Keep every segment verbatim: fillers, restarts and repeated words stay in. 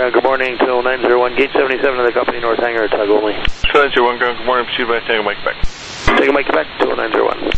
ground, good morning, Total nine zero one, gate seventy-seven of the company, North Hangar, tug only. nine zero one, ground, good morning, proceed by Tango Mike Quebec. Tango Mike Quebec, Total nine zero one.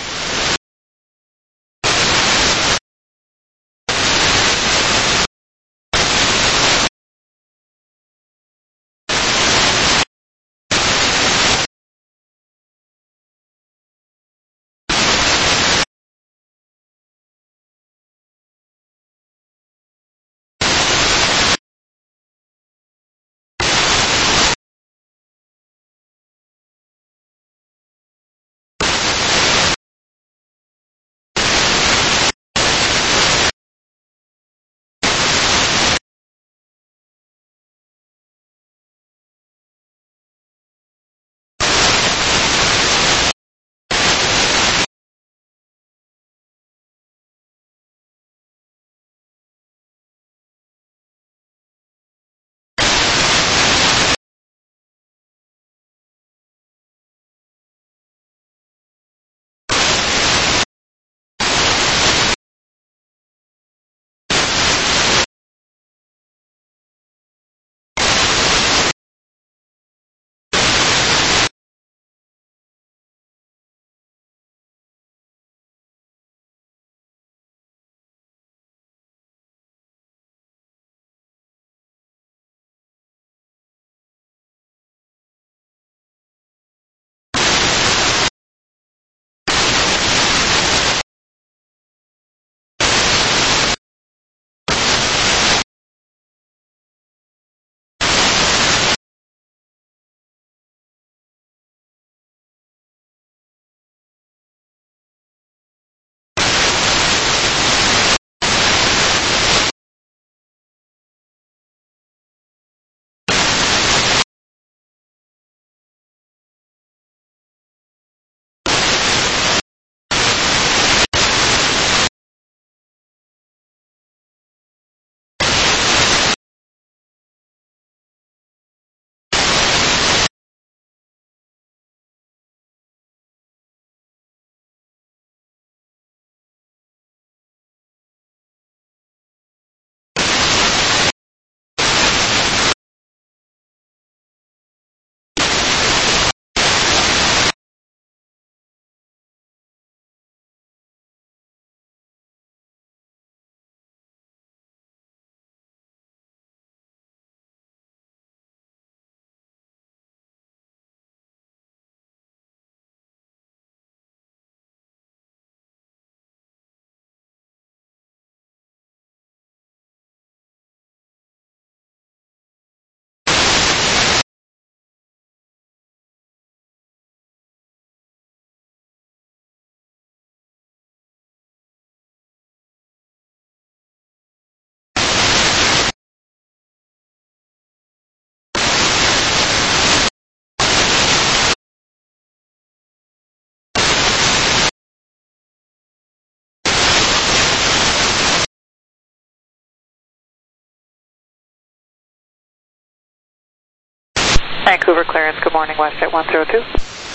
Vancouver clearance, good morning, WestJet one zero two.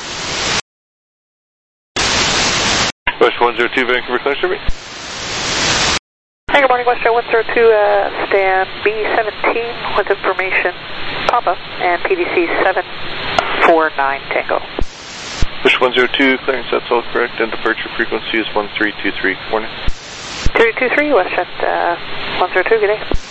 West one zero two, Vancouver clearance, me. Hey, good morning, WestJet one zero two, uh, stand B seventeen with information Papa and P D C seven four nine Tango. West one zero two, clearance, that's all correct, and departure frequency is one three two three, good morning. three two three, WestJet uh, one zero two, good day.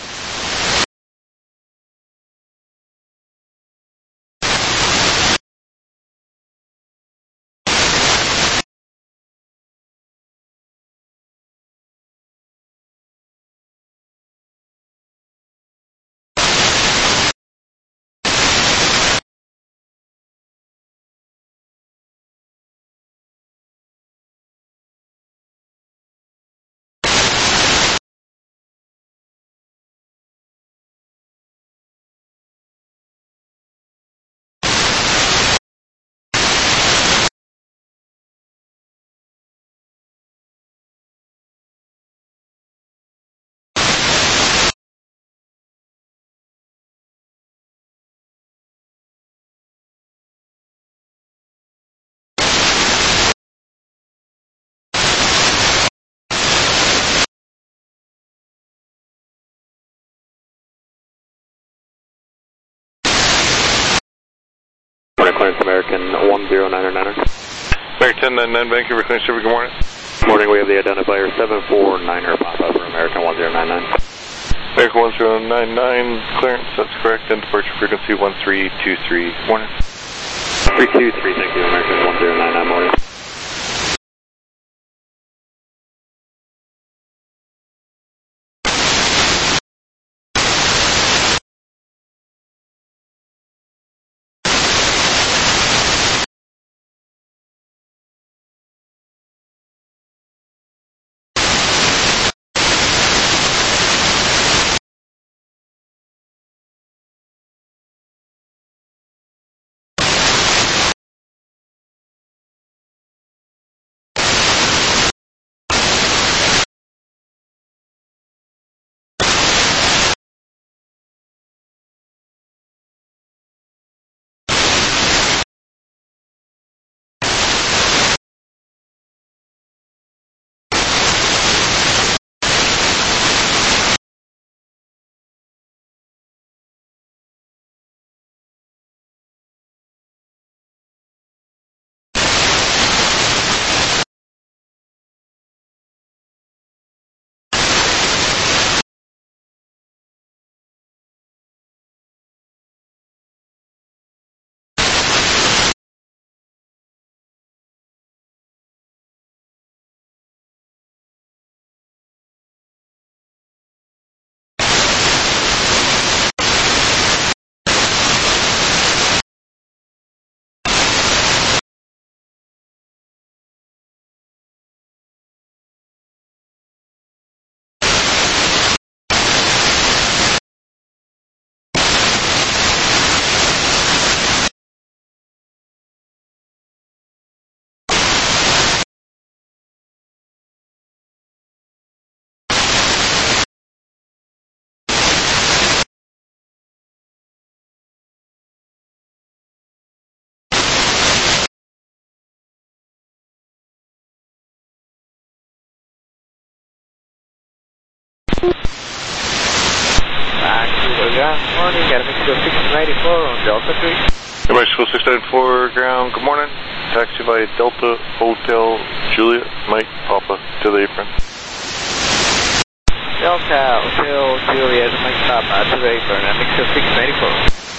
Morning, clearance American one zero niner niner. American ten ninety-nine, Vancouver, clearance service, good morning. Morning, we have the identifier seven four niner Papa for American one zero nine nine. American one zero nine nine, clearance, that's correct, and departure frequency one three two three, morning. three two three, thank you, American one zero nine nine, morning. Vancouver ground, morning, got a Mexico six ninety-four on Delta three. Mexico six ninety-four ground, good morning. Taxi by Delta Hotel Juliet, Mike Papa to the apron. Delta Hotel Juliet, Mike Papa to the apron, at Mexico six ninety-four.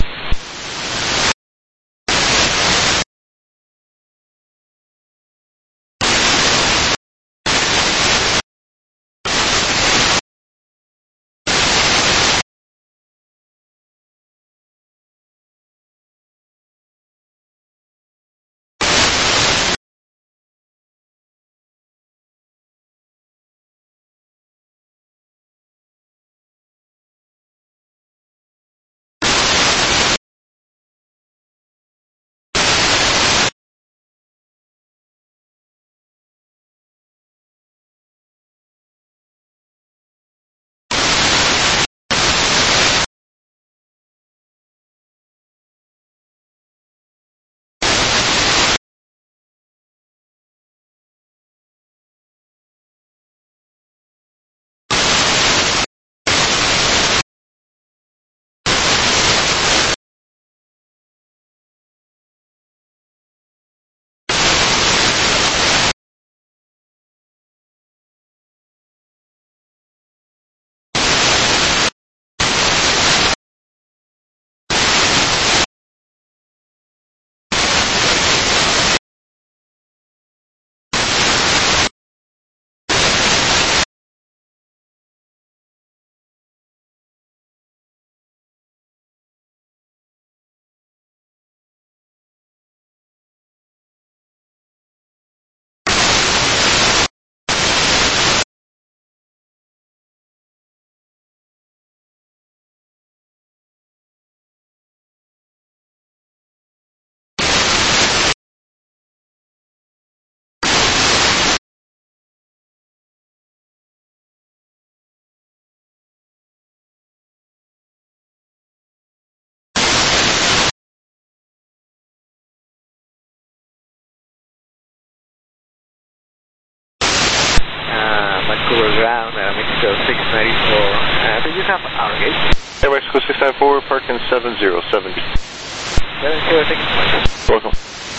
Vancouver ground, uh, Mexico six ninety-four. Uh, do you have our gate? Hey, Mexico six ninety-four, parking seven zero seven. seven four, thank you so much. Welcome.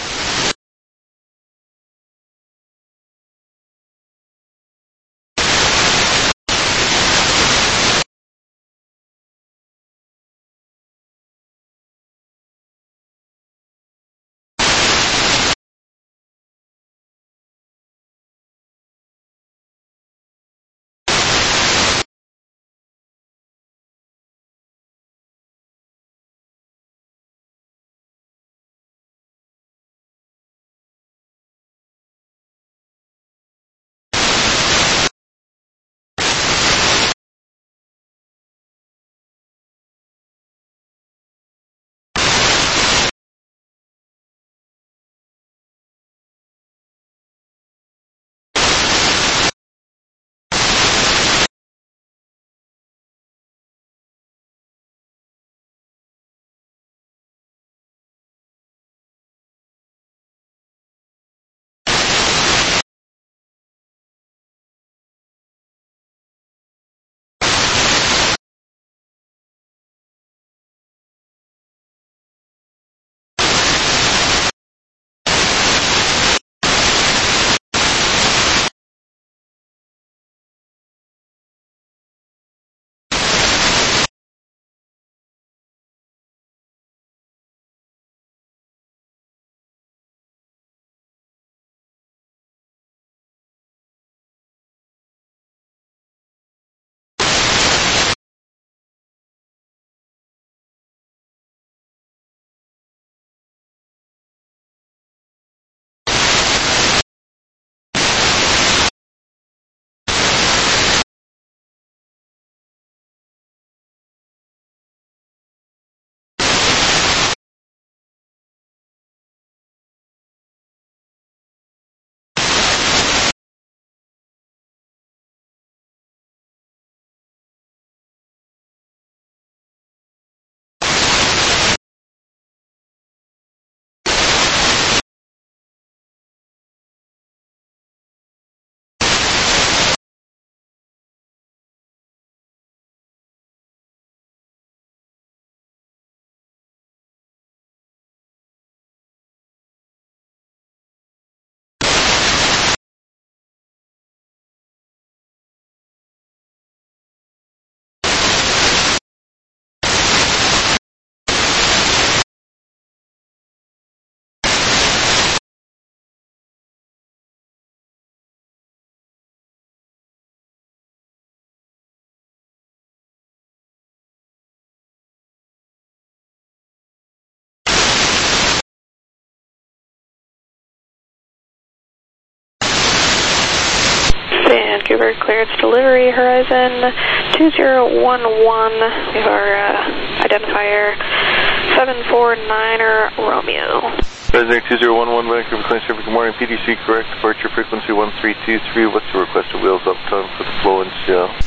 Vancouver, clearance delivery, Horizon two zero one one. We have our uh, identifier seven four niner Romeo. Horizon two zero one one, Vancouver, clearance traffic, good morning. P D C, correct, departure frequency one three two three. What's the requested wheels up time for the flow and C L?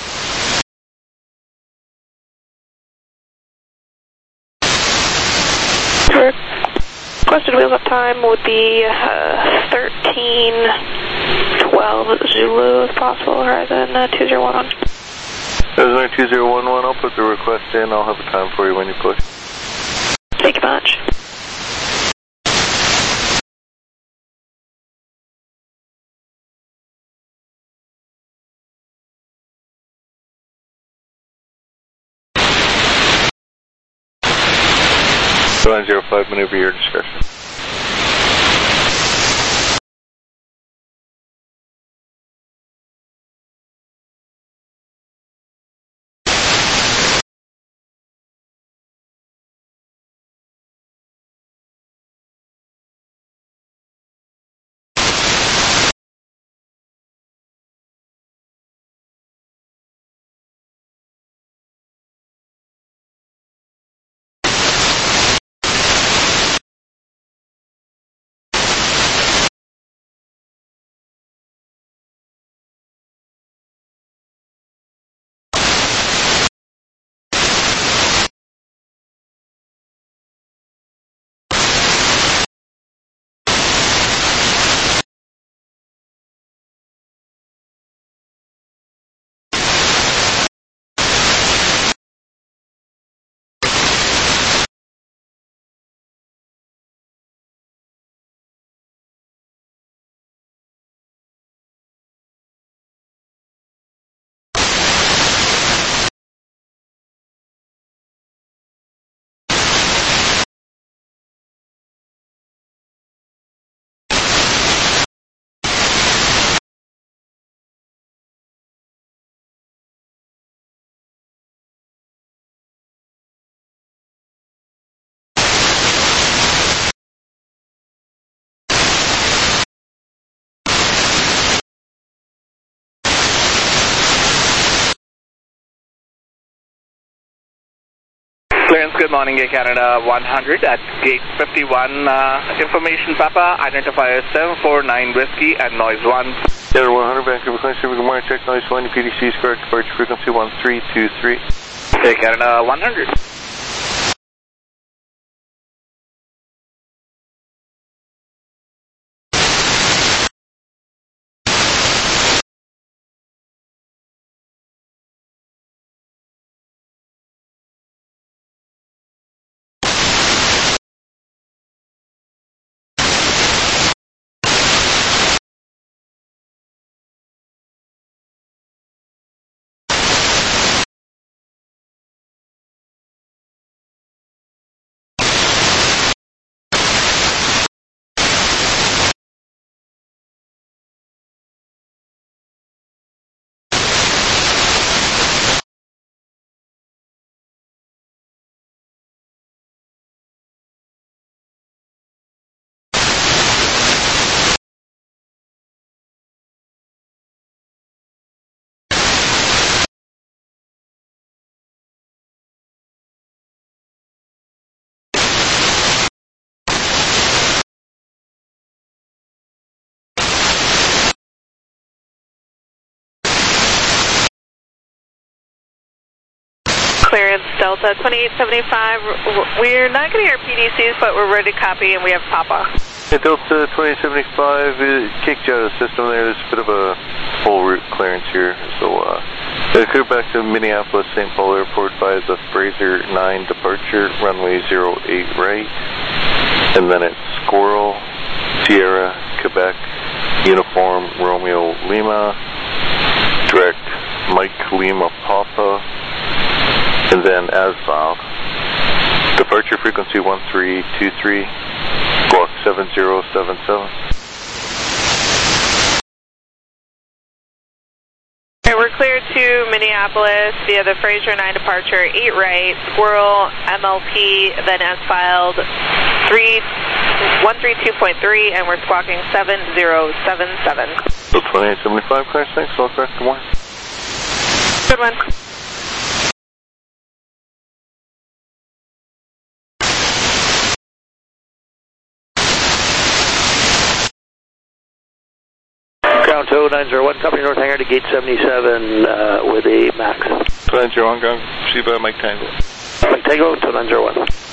Requested wheels up time would be uh, thirteen twelve Zulu if possible, Horizon uh, two zero one one. Horizon two zero one one, I'll put the request in. I'll have a time for you when you push. Thank you much. nine zero five, maneuver your discretion. Good morning, Air Canada one hundred at gate fifty-one. Uh, information, Papa, identifier seven four nine Whiskey and noise one. Canada one hundred, Vancouver Clean Super, good morning, check noise one, P D C is correct, departure frequency one three two three. Air Canada one hundred. Clearance Delta twenty-eight seventy-five. We're not getting our P D Cs, but we're ready to copy, and we have Papa. Hey, Delta twenty seventy-five, it kicked you out of the system there. There's a bit of a full route clearance here. So, uh, clear back to Minneapolis, Saint Paul Airport via the Fraser nine departure, runway zero eight right. And then it's Squirrel, Sierra, Quebec, Uniform, Romeo, Lima, direct Mike Lima, Papa. And then as filed, departure frequency one three two three, block seven zero seven seven. Okay, we're cleared to Minneapolis via the Fraser nine departure, eight right, Squirrel, M L P, then as filed, one three two point three, and we're squawking seven zero seven seven. So twenty-eight seventy-five, clearance, thanks, all correct, good morning. Good one. Ground two nine zero one, company North Hangar to gate seventy-seven uh, with a max. two nine zero one, ground, Sheba, Mike Tango. Mike Tango, two nine zero one.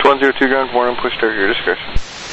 one zero two ground, morning, push start, your discretion.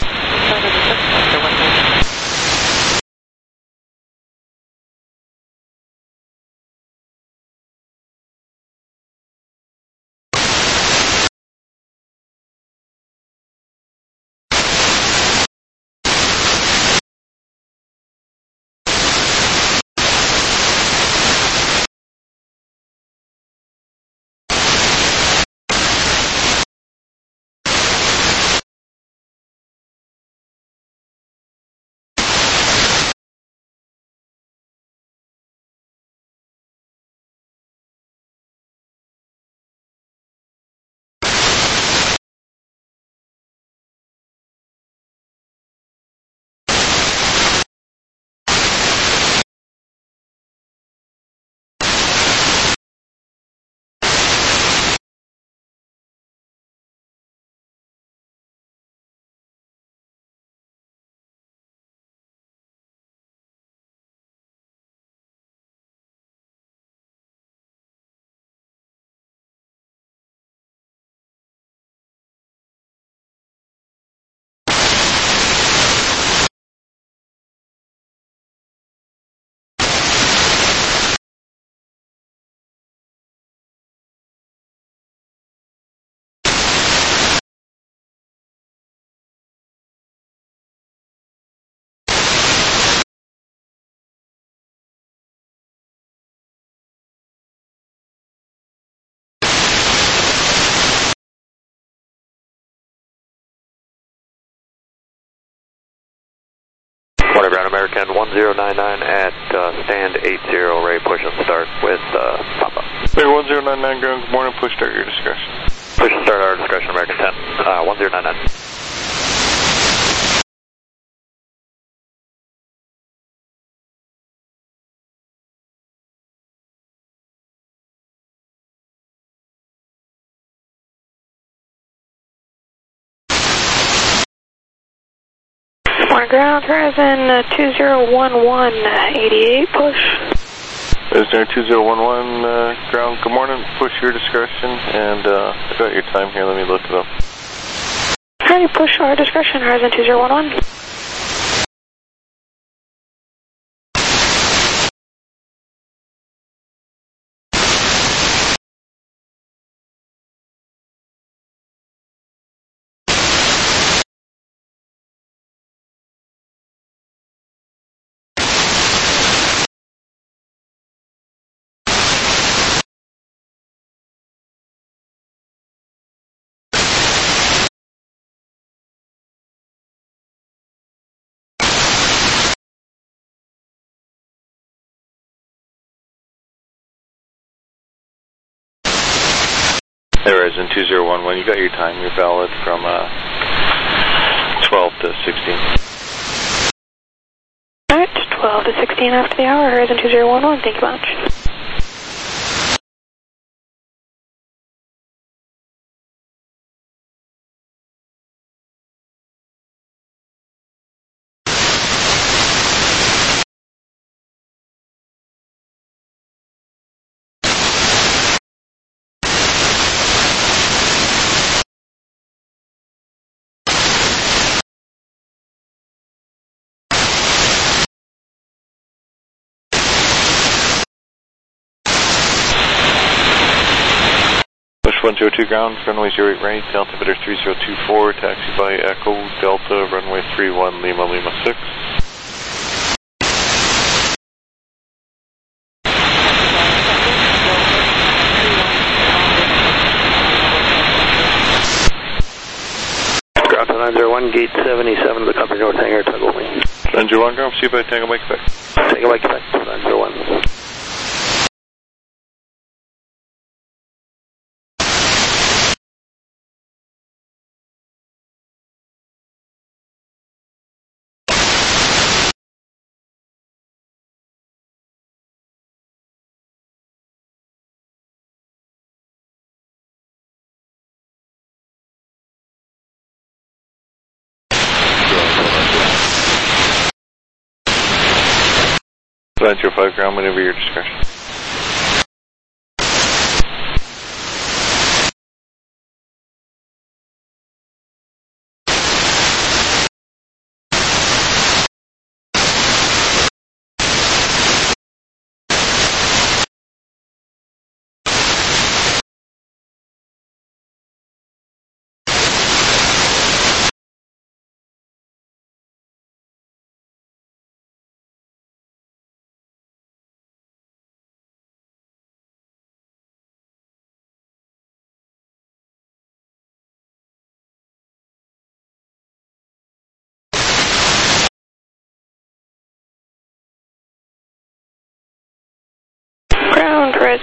Water ground American one zero nine nine at uh, stand eight zero, ready push and start with uh, Papa. Hey, one zero nine nine ground, good morning, push start, your discretion. Push and start our discretion American ten, uh, one zero nine nine. Morning ground, Horizon uh, two zero one one, eighty-eight, push. Horizon two zero one one, uh, ground, good morning, push your discretion, and uh, I got your time here, let me look it up. Ready, push our discretion, Horizon two zero one one. Horizon two zero one one, you got your time, you're valid from uh, twelve to sixteen. Alright, twelve to sixteen after the hour, Horizon two zero one one, thank you much. one zero two ground, runway zero eight right, altimeter three zero two four, taxi by Echo Delta, runway three one, Lima Lima six. Ground to nine zero one, gate seventy-seven of the company north hangar, toggle me. nine zero one ground, see if I Tango Mike Quebec. Tango Mike Quebec, nine zero one. nine zero five ground, whenever your discretion.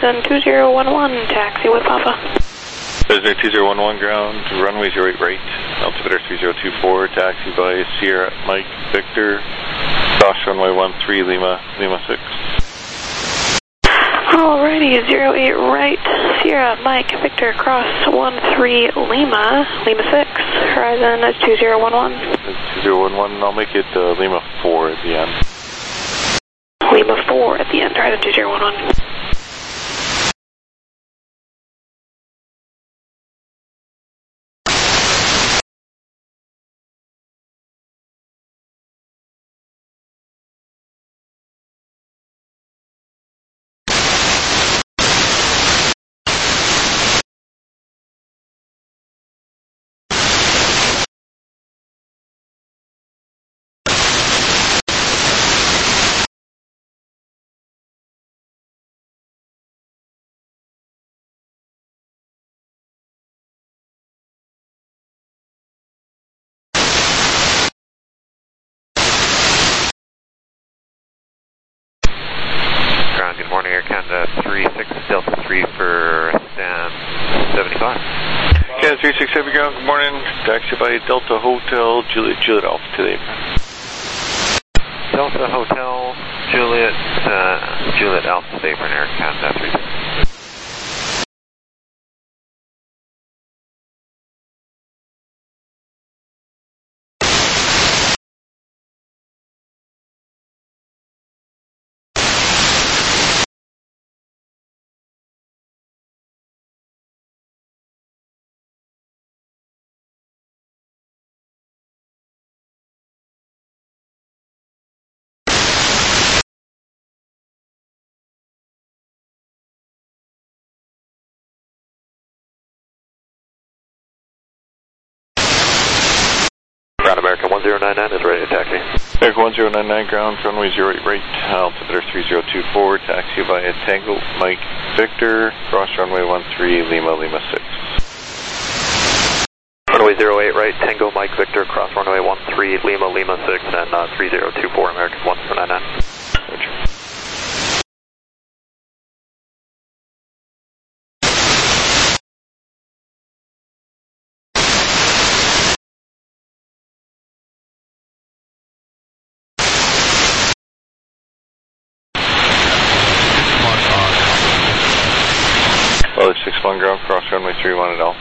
Horizon two zero one one, taxi with Papa. Horizon two zero one one ground, runway zero eight right, altimeter three zero two four, taxi by Sierra Mike Victor, cross runway one three Lima, Lima six. Alrighty, zero eight right, Sierra Mike Victor, cross one three Lima, Lima six, Horizon two zero one one. two zero one one, I'll make it uh, Lima four at the end. Lima four at the end, Horizon two zero one one. Good morning, Air Canada three six Delta three for stand seventy-five. Canada three six Heavy Ground, good morning. Taxi by Delta Hotel, Juliet, Juliet Alpha today. Delta Hotel, Juliet, uh, Juliet Alpha today for Air Canada three six. Ground American one zero nine nine is ready to taxi. American one zero nine nine ground, runway zero eight right, altimeter three zero two four, taxi via Tango Mike Victor, cross runway one three Lima, Lima six. Runway zero eight right, Tango Mike Victor, cross runway one three Lima, Lima six, and uh, three zero two four American one zero nine nine. Roger. Well, six one ground, cross runway three one at all.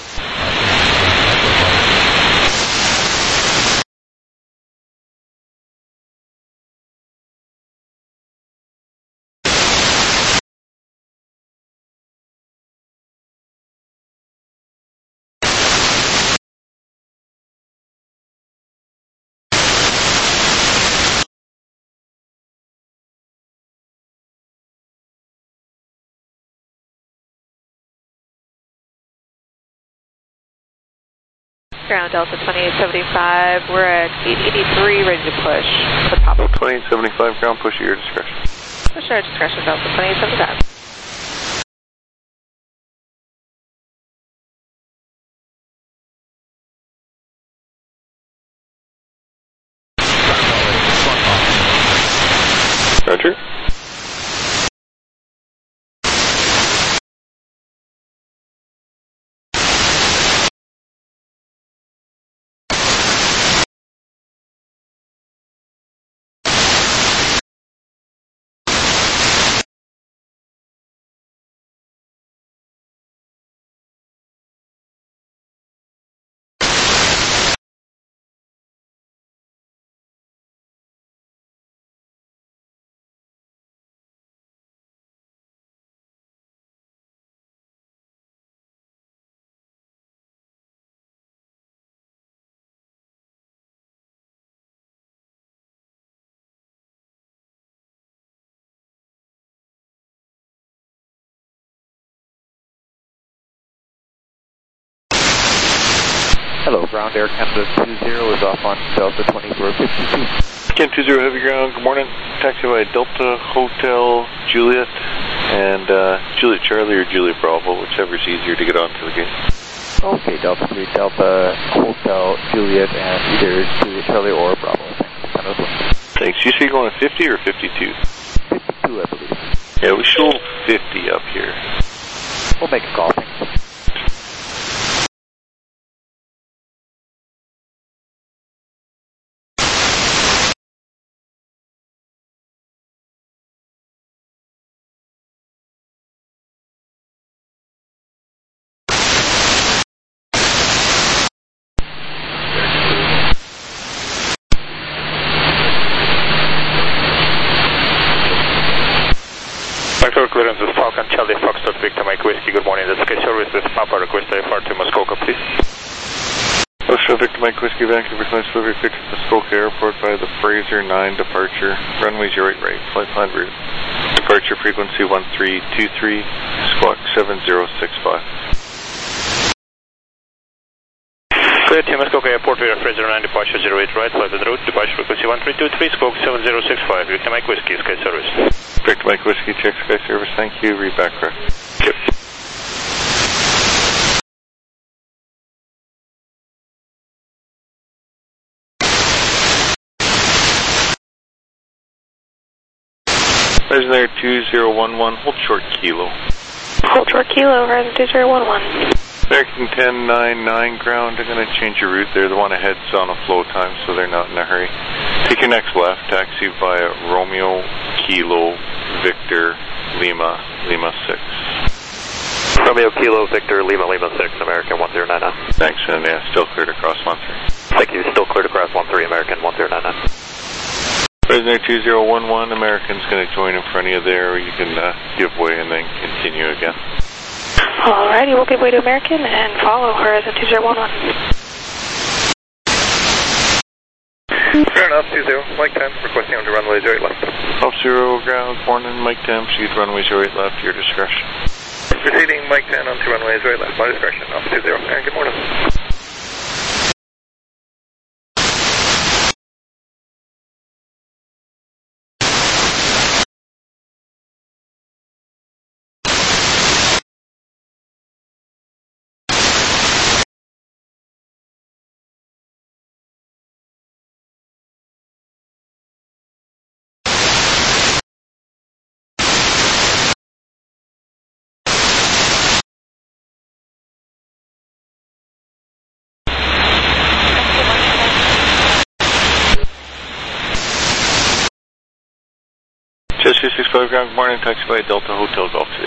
Ground Delta twenty-eight seventy-five, we're at eight eighty-three, ready to push for Papa. twenty-eight seventy-five ground, push at your discretion. Push our discretion, Delta twenty-eight seventy-five. Roger. Hello, ground Air Canada two zero is off on Delta twenty-four fifty-two. Ken two zero Heavy Ground, good morning. Taxi by Delta Hotel, Juliet, and uh, Juliet Charlie or Juliet Bravo, whichever's easier to get onto the gate. Okay, Delta three, Delta Hotel, Juliet, and either Juliet Charlie or Bravo. Thanks. Thanks. You say you're going at fifty or fifty-two? fifty-two, I believe. Yeah, we should fifty up here. We'll make a call, thanks. Vector clearance is Falcon Charlie Foxtrot Victor Mike Whiskey. Good morning. The Sky Service is Papa. Request I F R to Muskoka, please. Foxtrot Victor Mike Whiskey, Vancouver, Class delivery picked at Muskoka Airport by the Fraser nine departure. Runway zero eight right, flight plan route. Departure frequency one three two three, squawk seven zero six five. Clear to Muskoka Airport via Fraser nine departure zero eight right, flight en route. Departure frequency one three two three, squawk seven zero six five. Victor Mike Whiskey, Sky Service. Victor Mike Whiskey, check Sky Service, thank you. Read back correct. Yep. Legendary two zero one one, hold short kilo. Hold short kilo, Horizon two zero one one. American ten nine nine ground, I'm going to change your route there. The one ahead's on a flow time, so they're not in a hurry. Take your next left, taxi via Romeo, Kilo, Victor, Lima, Lima six. Romeo Kilo Victor Lima Lima six, American one zero nine nine. Thanks, and yeah, still cleared across one three. Thank you, still cleared across one three, American one zero nine nine. Prisoner two zero one one, American's going to join in front of you there, or you can uh, give way and then continue again. Alrighty, we'll give way to American and follow Horizon two zero one one. Fair enough, two zero, Mike ten, requesting on to runway zero eight left. Up zero ground, morning, Mike ten, proceed runway zero eight left, your discretion. Proceeding Mike ten on to runway zero eight left, my discretion, off two zero, and good morning. Just two six five ground, good morning, taxi by Delta Hotel Golf City.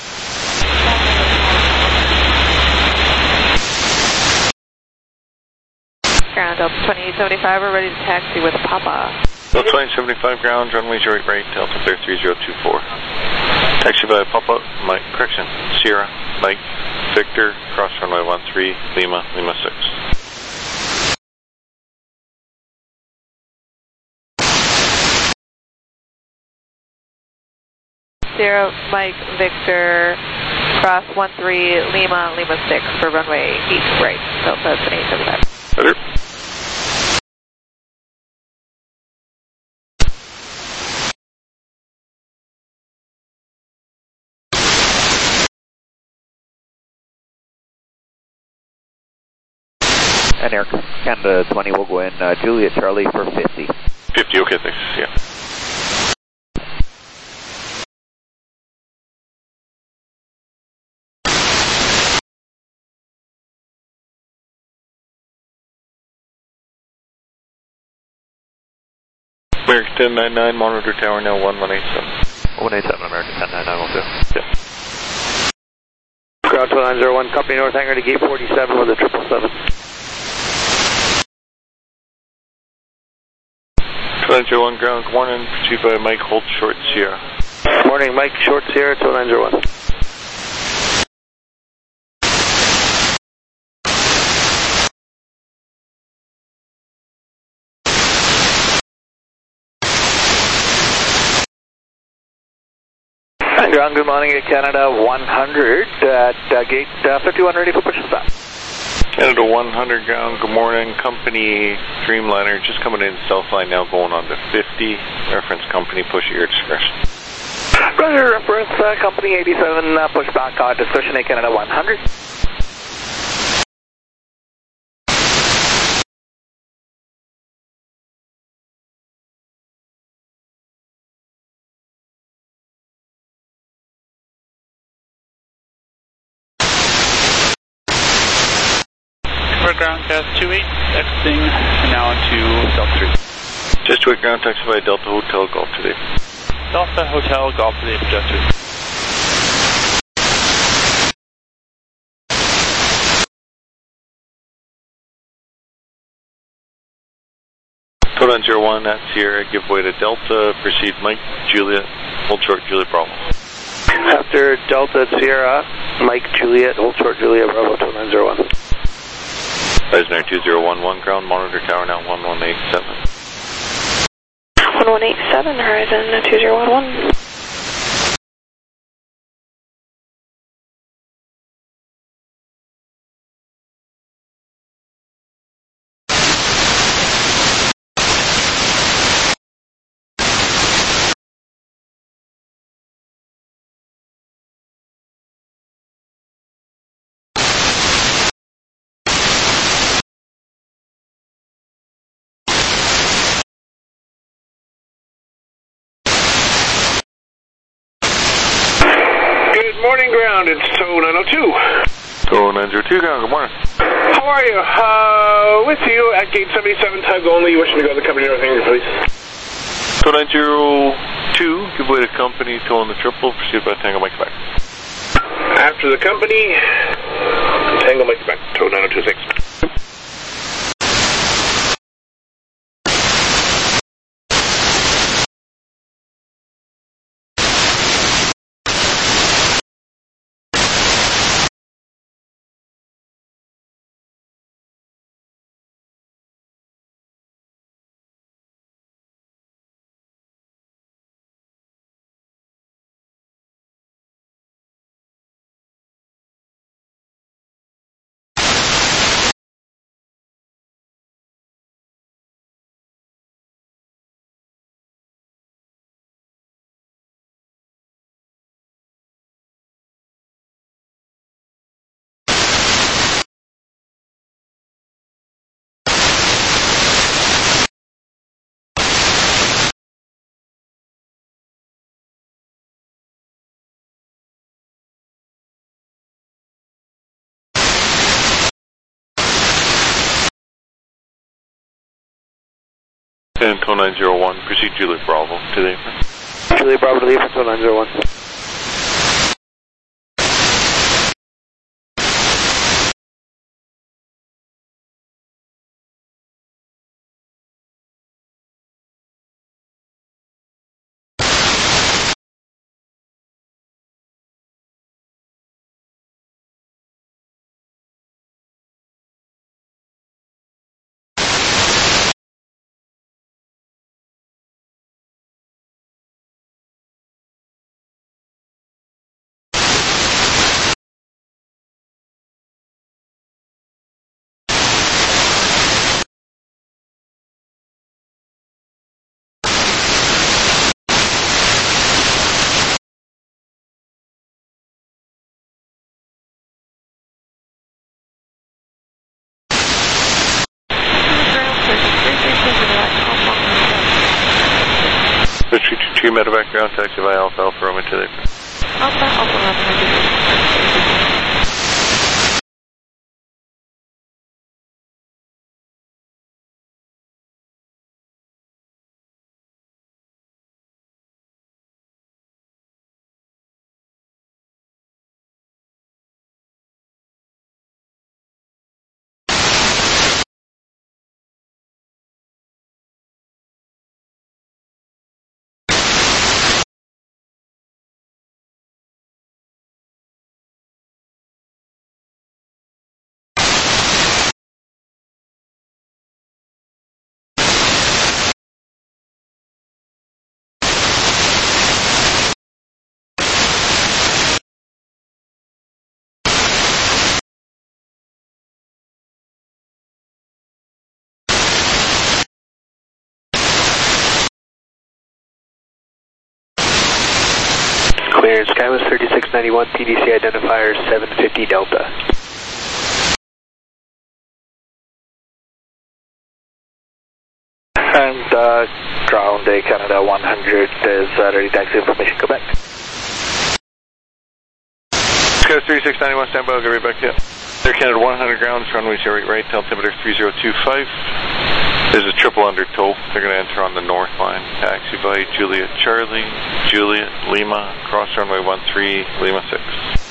Ground Delta twenty-eight seventy-five, we're ready to taxi with Papa. Delta twenty seventy-five ground, runway zero eight right, Delta clear three zero two four. Taxi by Papa, Mike, correction, Sierra, Mike, Victor, cross runway one three, Lima, Lima six. Sierra, Mike, Victor, cross one three, Lima, Lima six for runway eight right, Delta twenty-eight seventy-five. Better. And Air Canada twenty will go in uh, Juliet Charlie for fifty. fifty, okay, thanks, yeah. American ten nine nine, monitor tower now one one eight seven. one eight seven, American ten nine nine will do. Yeah. Ground two nine zero one, company North Hangar to gate forty-seven with a triple seven. two nine zero one ground, good morning, proceed by Mike, hold short Sierra. Morning, Mike, short Sierra, two nine zero one. Ground, good morning, at Canada one hundred at uh, gate uh, fifty-one, ready for push and stop. Canada one hundred ground, good morning, company Dreamliner, just coming in Southline now, going on to fifty, reference company, push at your discretion. Roger, reference uh, company eighty-seven, uh, push back, uh, discretion at Canada one hundred. November ground path two eight, exiting now into Delta three. Just wait, ground taxi by Delta Hotel Golf today. Delta Hotel Golf today for Delta three. nine zero one at Sierra, give way to Delta, proceed Mike, Juliet, hold short, Juliet Bravo. After Delta at Sierra, Mike, Juliet, hold short, Juliet Bravo, two nine zero one. Horizon two zero one one, ground monitor tower now one one eight seven. one one eight seven, Horizon two zero one one. Good morning, ground. It's T O nine oh two. T O nine oh two, ground. Good morning. How are you? Uh, with you at gate seventy-seven, time only. You wishing to go to the company North Hangar, please? T O nine oh two, give way to company, T O on the triple, proceed by Tango Mike back. After the company, Tango Mike back, T O nine oh two six. And T O nine oh one, proceed Juliet Bravo to the apron. Juliet Bravo to the apron, T O nine oh one. Two medevac ground taxi by Alpha Alpha Romeo to the apron. Alpha Alpha Romeo. Clear, Skywest thirty-six ninety-one, P D C identifier seven fifty Delta. And uh, ground A Canada one hundred is uh, ready taxi information, go back. Skywest thirty-six ninety-one, stand by, I'll get right back to you. Air Canada one hundred grounds, runway zero eight right, altimeter three zero two five. There's a triple undertow. They're going to enter on the north line. Taxi by Juliet Charlie, Juliet Lima, cross runway one three, Lima six.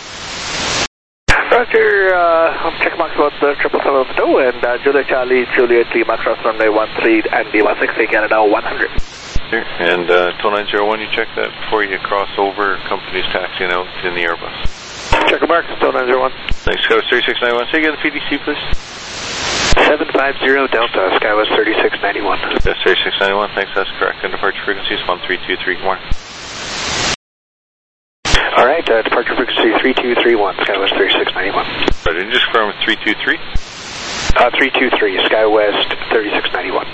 Roger, uh, I'm checking marks about the triple seven of two and uh, Juliet Charlie, Juliet Lima, cross runway one three and Lima six, Air Canada one hundred. Here. And uh, tow nine zero one, you check that before you cross over. Company's taxiing out in the Airbus. Check the marks, tow nine zero one. Thanks, Skywest thirty-six ninety-one. Say again the P D C, please. seven five zero Delta, Skywest thirty-six ninety-one. That's thirty-six ninety-one, thanks, that's correct. And departure frequency is one three two three, come on. Alright, uh, departure frequency three two three one, Skywest thirty-six ninety-one. Right, did you just confirm three two three? Uh, three two three, Skywest thirty-six ninety-one.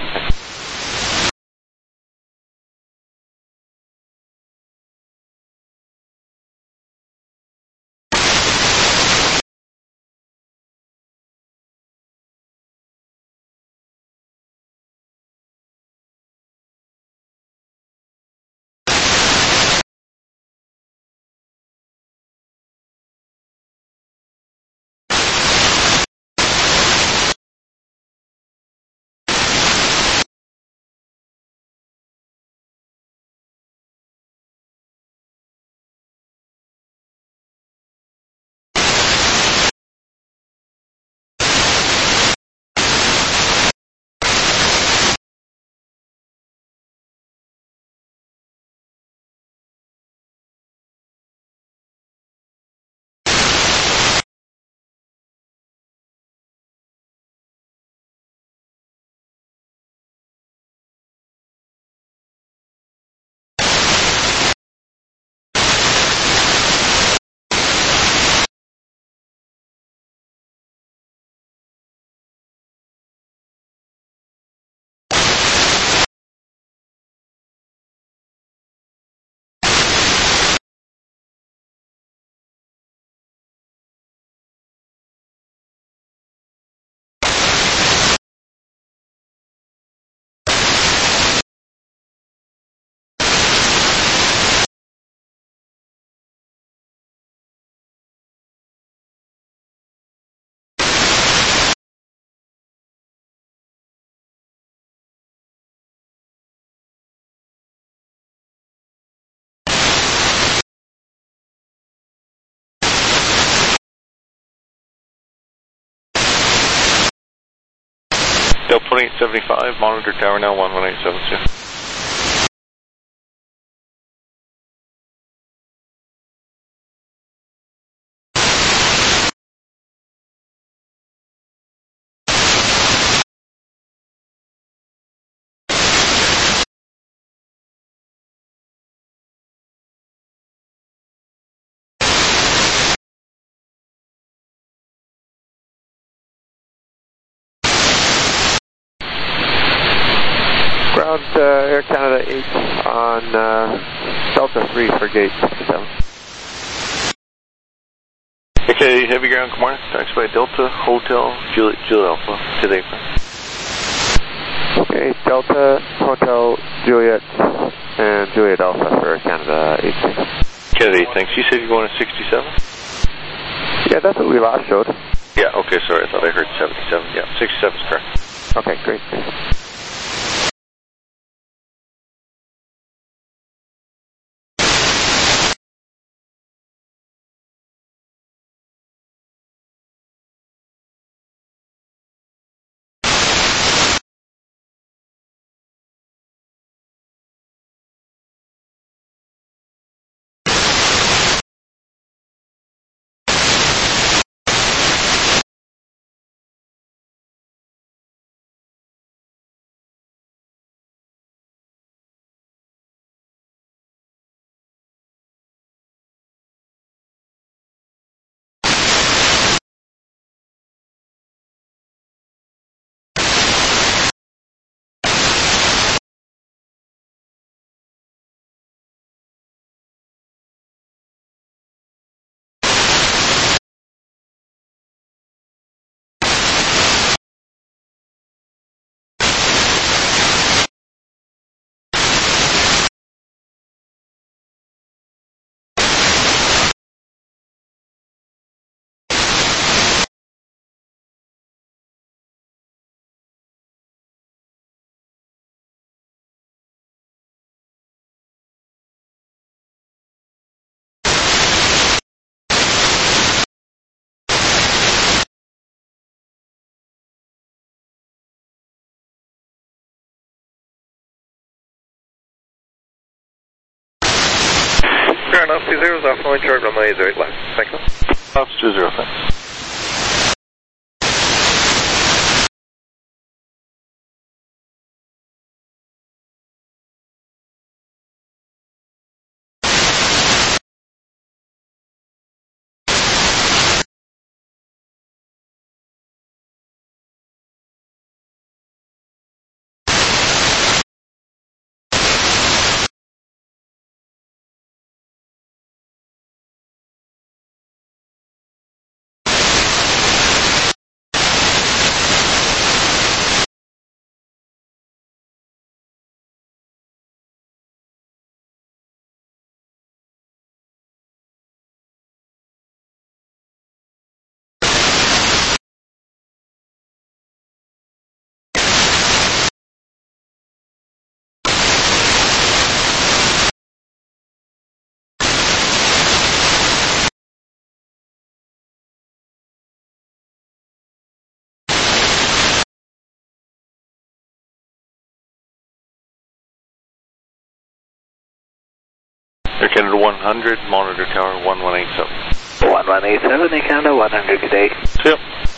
Delta twenty-eight seventy-five, monitor tower now one one eight seven two. Ground uh, Air Canada eight on uh, Delta three for gate sixty-seven. Okay, heavy ground, come on. Taxi by Delta, Hotel, Juliet, Juliet Alpha, today. Okay, Delta, Hotel, Juliet, and Juliet Alpha for Air Canada eight. Canada eight, thanks. You said you're going to sixty-seven? Yeah, that's what we last showed. Yeah, okay, sorry, I thought I heard seventy-seven. Yeah, sixty-seven is correct. Okay, great. Thanks. Ground off two zeros, off only chart runway zero eight left. Thank you. Off two zero, thanks. Air Canada one hundred, monitor tower one one eight seven. one one eight seven, Air Canada one hundred, good day. Yep.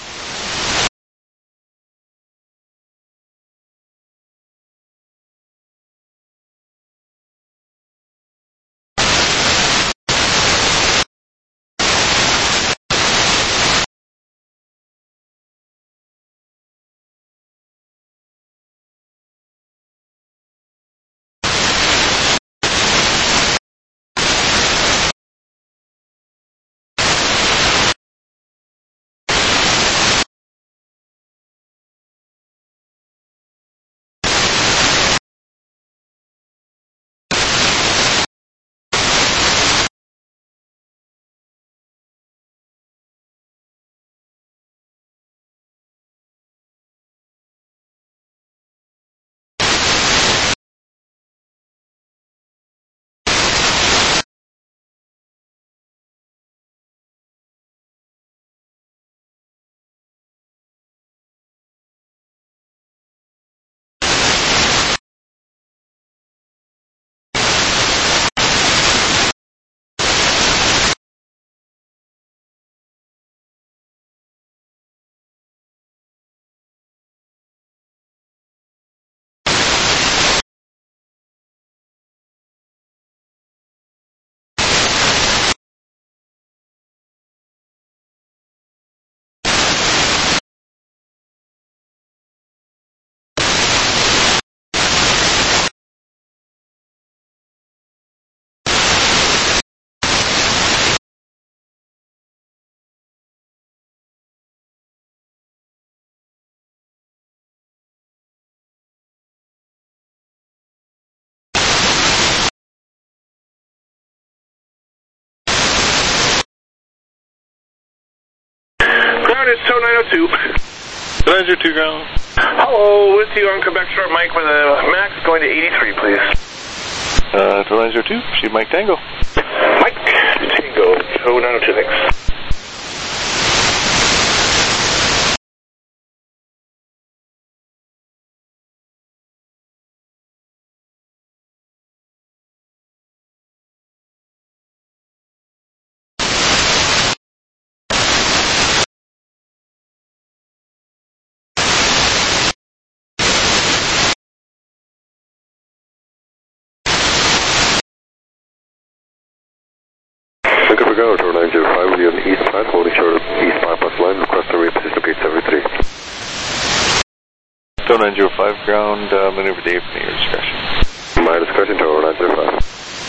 Ground is tow nine oh two. nine zero two ground. Hello, with you on Quebec Short Mike with a max going to eighty-three, please. Uh, to nine zero two, sheet Mike Tango. Mike Tango, tow nine oh two, thanks. Vancouver Ground, tower nine zero five with you on the east side, holding short of east bypass line, request a reposition gate seventy-three. Tower nine zero five ground, uh, maneuver Dave, at your discretion. My discretion, tower nine zero five.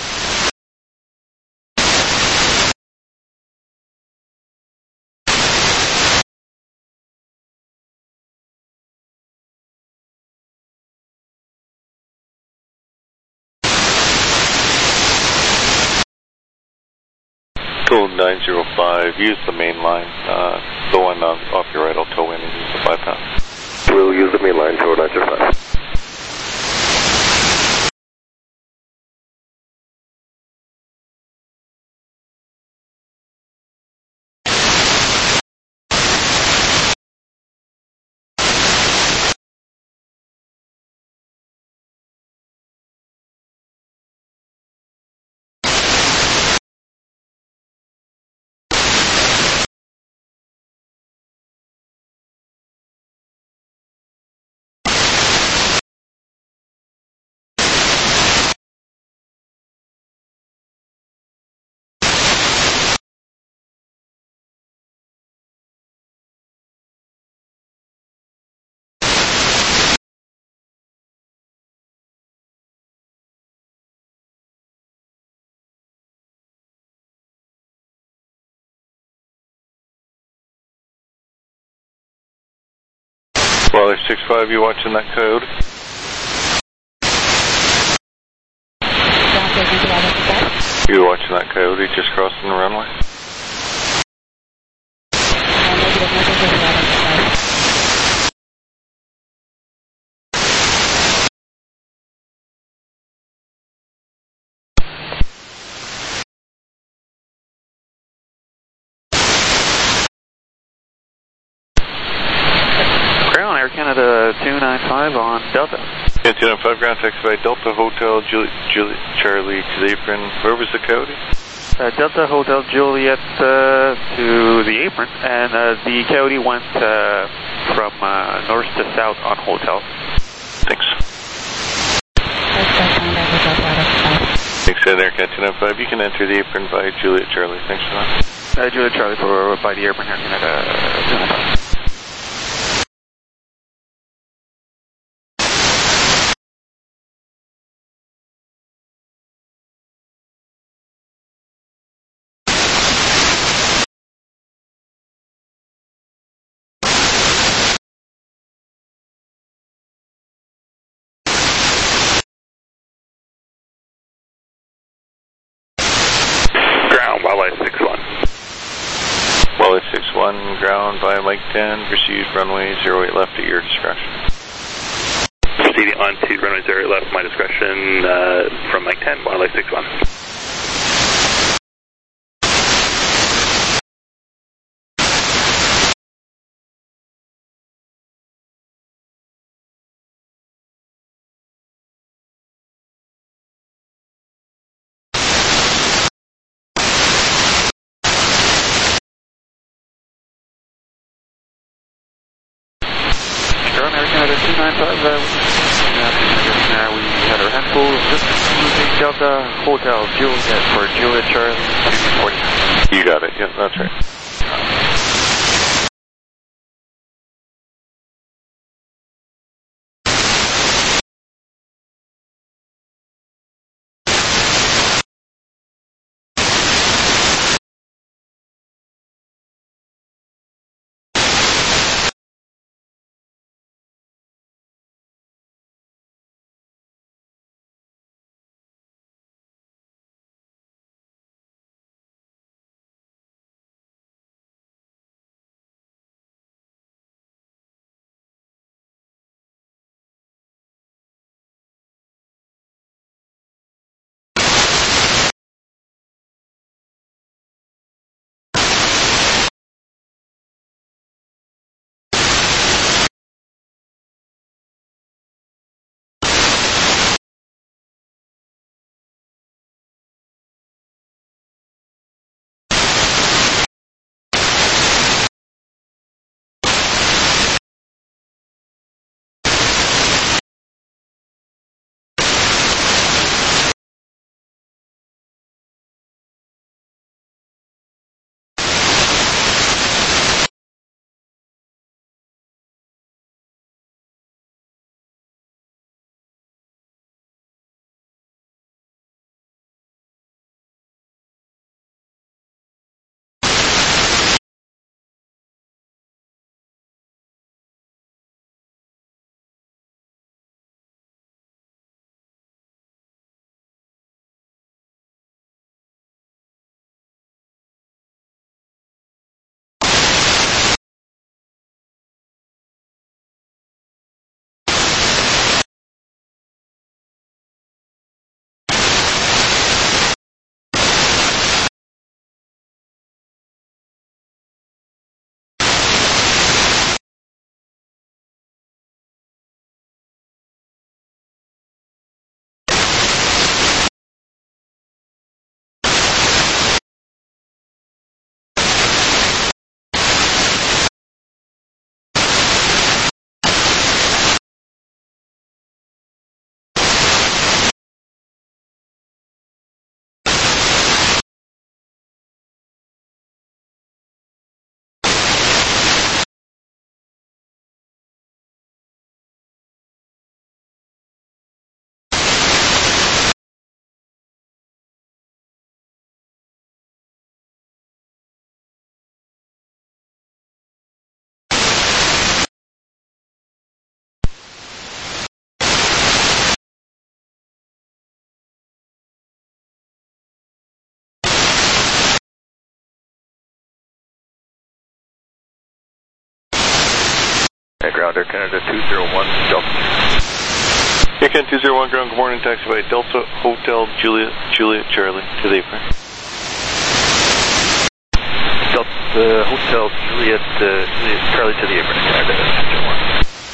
Tow nine zero five, use the main line. Uh, the one on, off your right, I'll tow in and use the bypass. We'll use the main line, tower nine zero five. Wally six five, you watching that Coyote? You watching that Coyote just crossing the runway? Ground, Air Canada two nine five on Delta. Yeah, two nine five, ground taxi by Delta Hotel Juliet, Juliet Charlie to the apron. Where was the Coyote? Uh, Delta Hotel Juliet uh, to the apron, and uh, the Coyote went uh, from uh, north to south on Hotel. Thanks. Thanks, Air Canada two nine five. You can enter the apron by Juliet Charlie. Thanks for that. Uh, Juliet Charlie for by the apron, Air Canada two nine five. Wildlife six one. Wildlife six one, ground by Mike ten, proceed runway zero eight left at your discretion. Proceeding on to runway zero eight left, my discretion uh, from Mike ten, Wildlife six one. Ground, Air Canada two nine five. Uh, uh, we had our handful just using Delta Hotel Juliet for Juliet Charlie two forty. You got it. Yeah, that's right. ground, Air Canada two zero one, Delta. Air Canada two zero one ground, good morning, taxi by Delta Hotel Juliet, Juliet Charlie to the apron. Delta Hotel Juliet, uh, Juliet Charlie to the apron, Canada two zero one.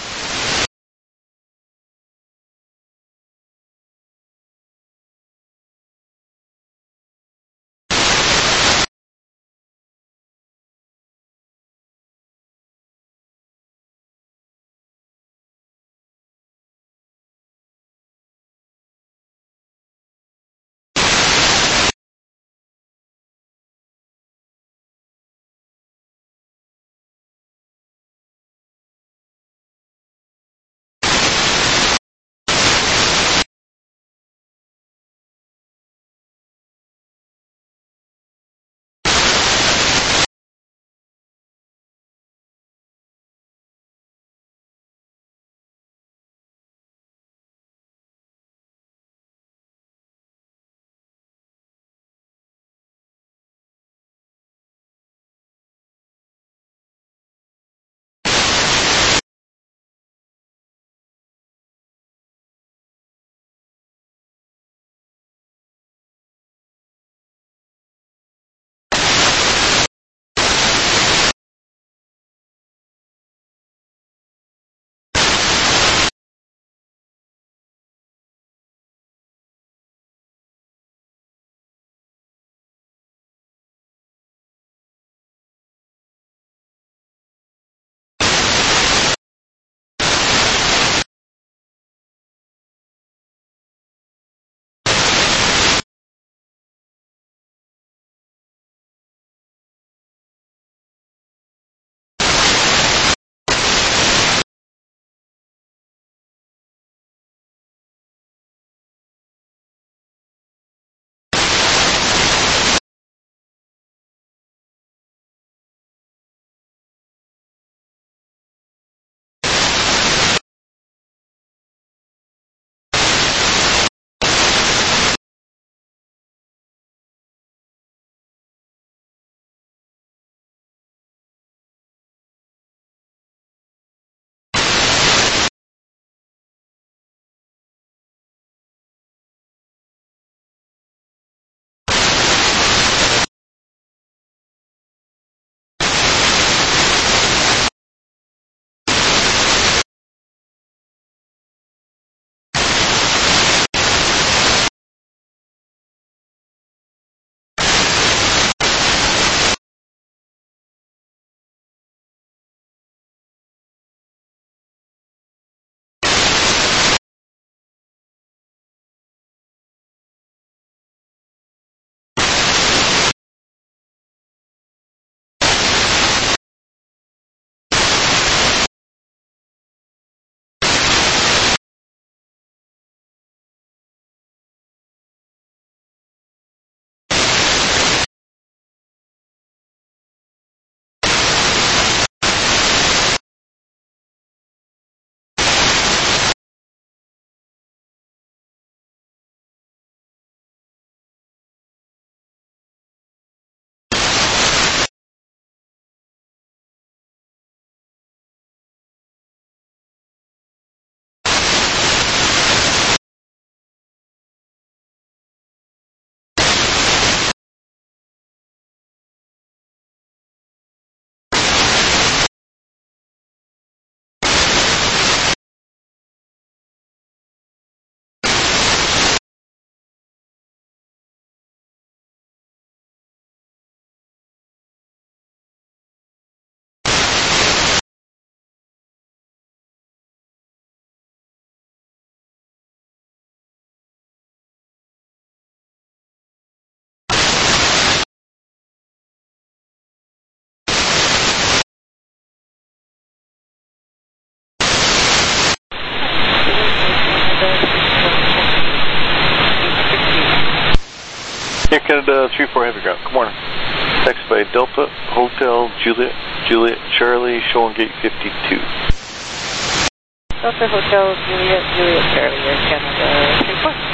Air Canada three four Heavy Ground, good morning. Taxi by Delta Hotel Juliet, Juliet Charlie, showing gate fifty-two. Delta Hotel Juliet, Juliet Charlie, Air Canada three four.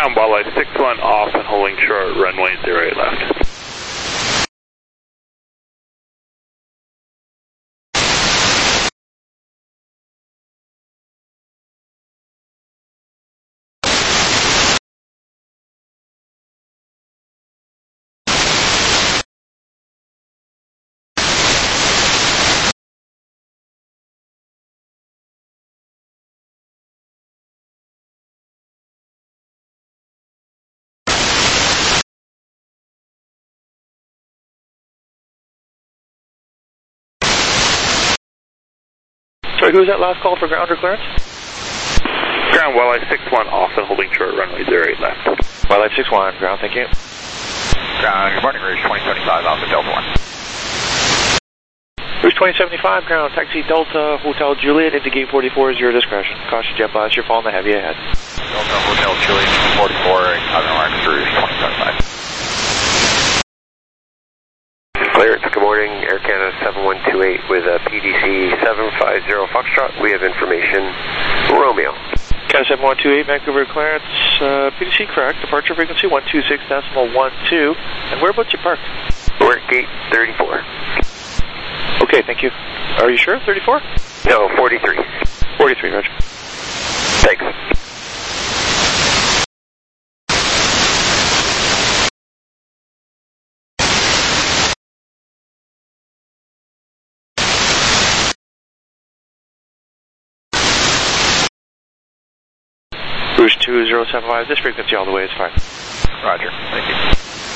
Ground, Walleye six one off and holding short, runway zero eight left. Sorry, who was that last call for ground or clearance? Ground, Walleye six one off and holding short, runway zero eight left. Wildlife six one, ground, thank you. Ground, good morning, Rouge twenty seventy-five, Alpha Delta one. Rouge twenty seventy-five, ground, taxi Delta, Hotel Juliet, into gate forty-four is your discretion. Caution jet blast, you're following the heavy ahead. Delta Hotel Juliet, forty-four, Cosmo Marks, Rouge twenty seventy-five. Clearance, good morning, Air Canada seven one two eight with a P D C seven five zero Foxtrot. We have information, Romeo. Canada seven one two eight, Vancouver clearance, uh, P D C correct, departure frequency one two six decimal one two, and whereabouts you parked? We're at gate thirty-four. Okay, thank you. Are you sure, thirty-four? No, forty-three. forty-three, roger. Thanks. Rouge two zero seven five, this frequency all the way is fine. Roger, thank you.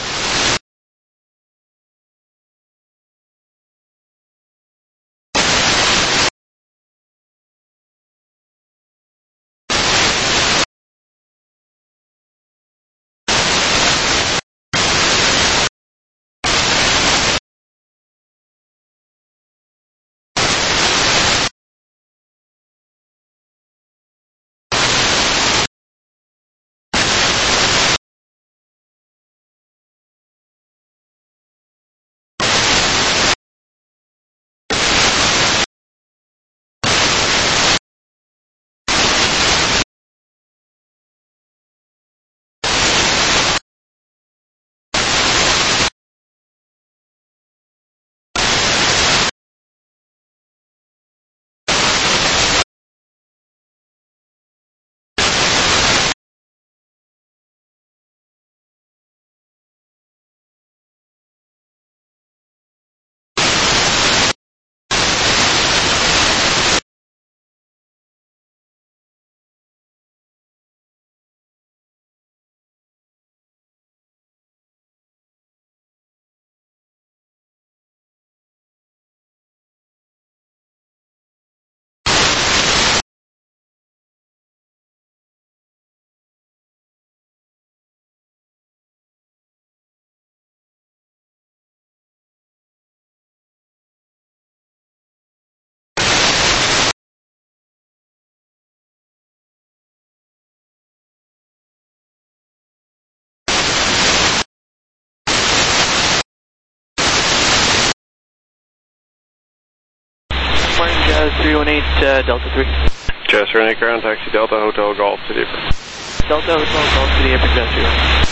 three one eight, uh, Delta three. Jess Rennie, ground taxi Delta Hotel Golf City. Delta Hotel Golf City, Airport Jess.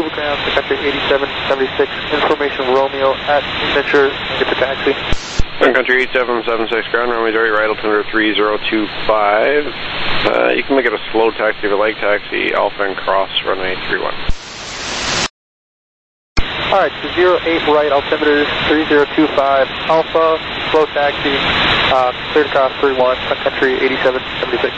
Vancouver ground to country eighty-seven seventy-six, information Romeo at signature, get the taxi. One country eighty-seven seventy-six, ground runway zero eight right, altimeter three zero two five. Uh, you can make it a slow taxi or leg taxi, Alpha and cross runway three one. Alright, zero eight right, altimeter three zero two five, Alpha, slow taxi, uh, clear to cross three one, country eighty-seven seventy-six.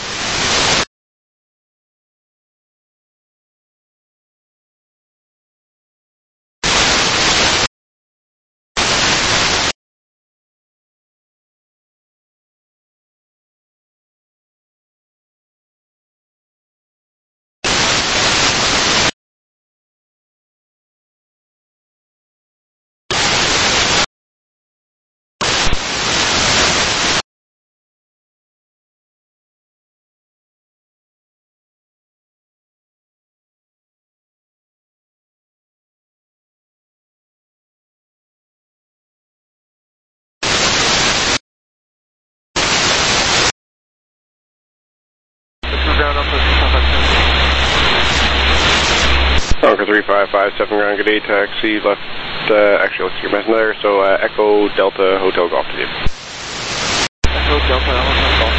Tonka three five five seven, ground, good day, taxi, left, uh, actually, let's see your messenger, so uh, Echo Delta Hotel Golf to you. Echo Delta Hotel Golf.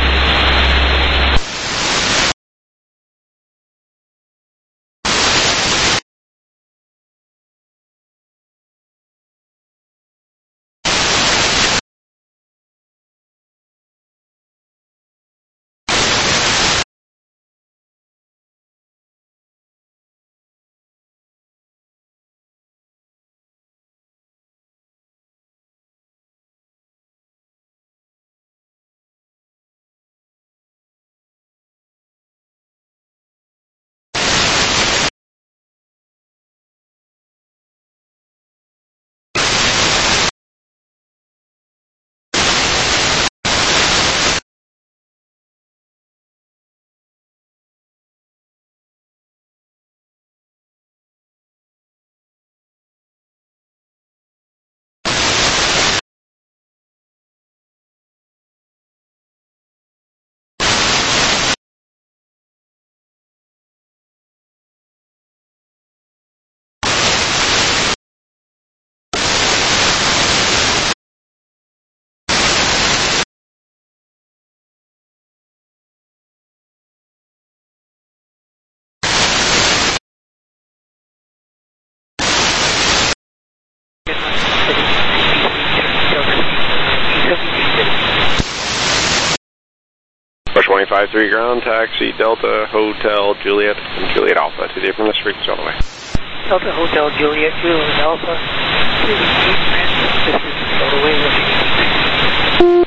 twenty-five three, ground, taxi, Delta, Hotel, Juliet, and Juliet Alpha to the affirmative frequency all the way. Delta, Hotel, Juliet, Juliet Alpha, to the this is all the way with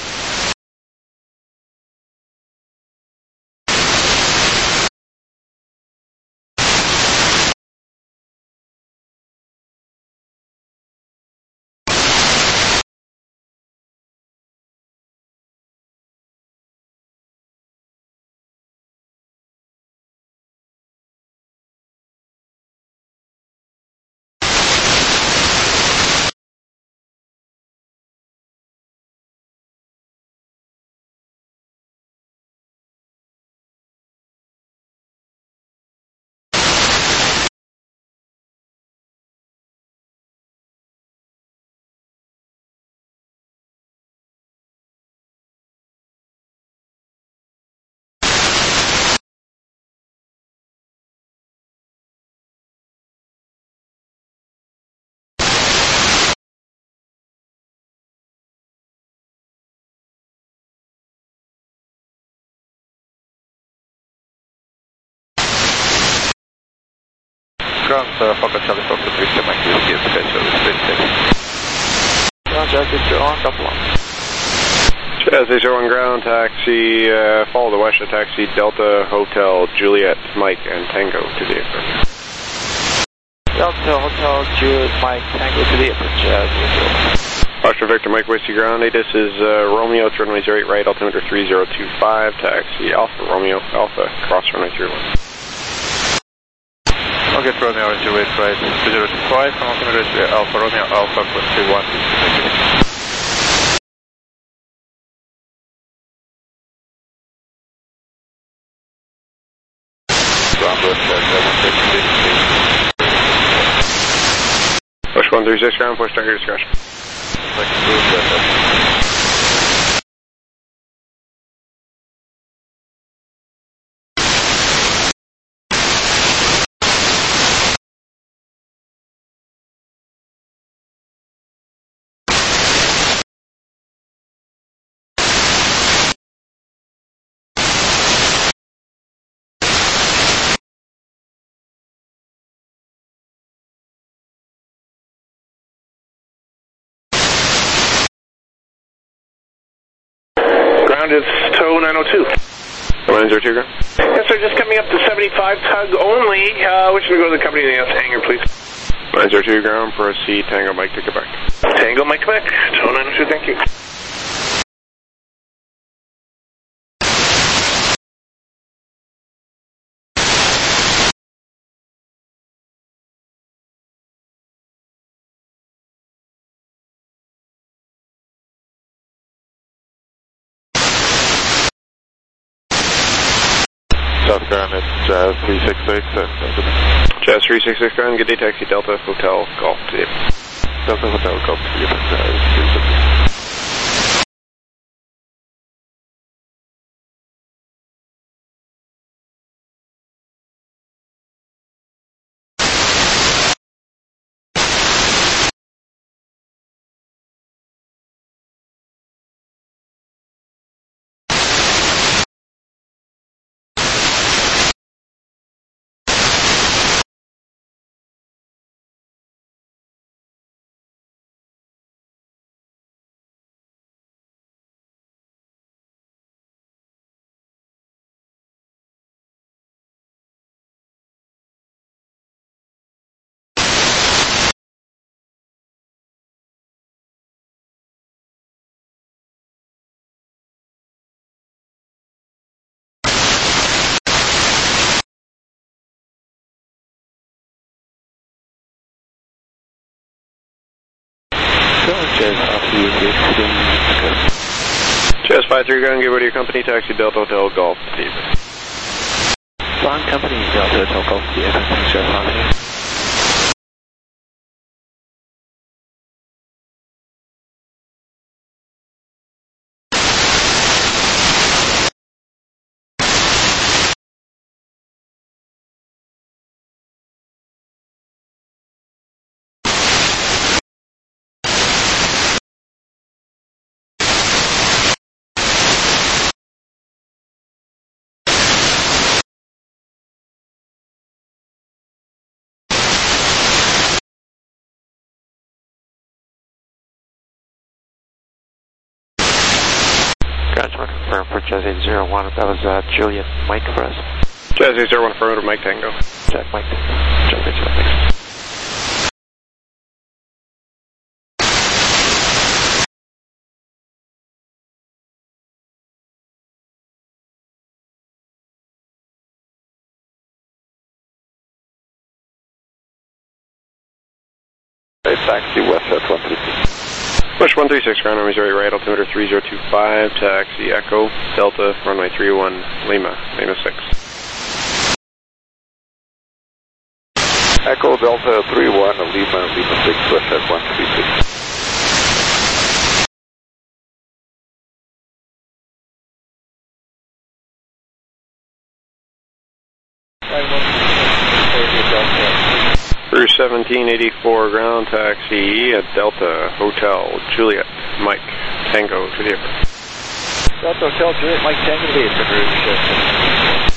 Ground, uh, Fokker Charlie Fokker three seven Mike Whiskey, Sky Service, three six. Ground, Jazz zero one, double one. Jazz zero one, ground, taxi, uh, follow the west, taxi, Delta, Hotel, Juliet, Mike, and Tango to the affirmative. Delta, Hotel, Juliet, Mike, Tango to the affirmative, Jazz zero one. Oscar Victor Mike Whiskey ground, this is uh, Romeo, it's runway zero eight right, altimeter three zero two five, taxi, Alpha Romeo, Alpha, cross runway three one. Okay, Romeo, zero eight right, two zero two five, altimeter Alpha Romeo, Alpha, three one. Ground, West, seven six six. Push one three six ground, push start your discretion. Ground is tow nine oh two. nine oh two, ground. Yes, sir, just coming up to seventy-five, tug only. Uh, wishing to go to the company name hangar, please. nine oh two, ground, proceed, Tango Mike to Quebec. Tango Mike Quebec, tow nine oh two, thank you. South ground, it's uh, three six six. Jazz three six six ground, good day, taxi Delta Hotel Golf to David. Delta Hotel Golf to David, uh, three six six. Jazz five three, ground, give over to your company, taxi Delta Hotel Golf to David. Ron Company, Delta Hotel Golf to David, thanks, Jazz five three. Confirm for Jazz eight zero one, that was uh, Juliet Mike for us. Jazz eight zero one, affirmative, Mike Tango. Jack Mike Tango. Jazz eight zero one, thanks. Taxi West one three six. Push one three six, ground, Missouri right, altimeter three zero two five, taxi Echo, Delta, runway three one, Lima, Lima six. Echo, Delta three one, Lima, Lima six, West one three six. Through seventeen eighty-four, ground taxi at Delta Hotel Juliet Mike Tango to the airport. Delta Hotel Juliet Mike Tango to the airport.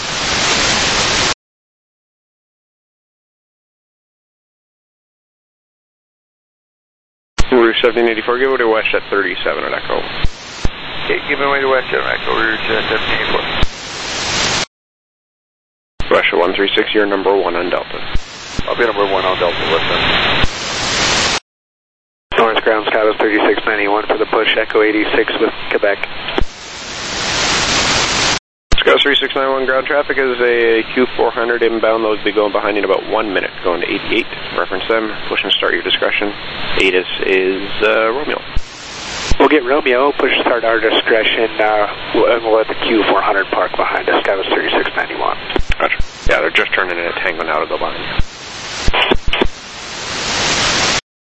Route seventeen eighty-four, give away to West at thirty-seven at Echo. Okay, give away to West at Echo, Route seventeen eighty-four. Russia one three six, you're number one on Delta. I'll be number one on Delta, listen. North ground, Skywas thirty-six ninety-one for the push, Echo eighty-six with Quebec. Skywas three six nine one, ground traffic is a Q four hundred inbound. Those will be going behind you in about one minute, going to eighty-eight. Reference them, push and start your discretion. A T I S is uh, Romeo. We'll get Romeo, push start our discretion, uh, and we'll let the Q four hundred park behind us, Skywas thirty-six ninety-one. Gotcha. Yeah, they're just turning in a Tango now to go behind you.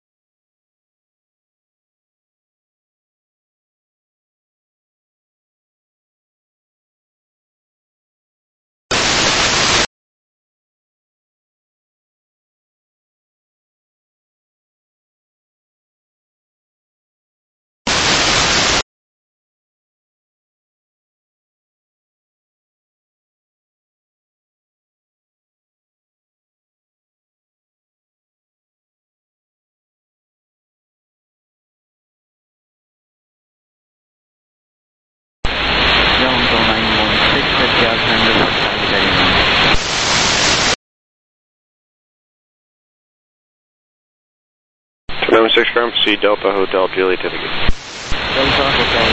seven six ground, proceed Delta Hotel Juliet to the gate. Delta Hotel.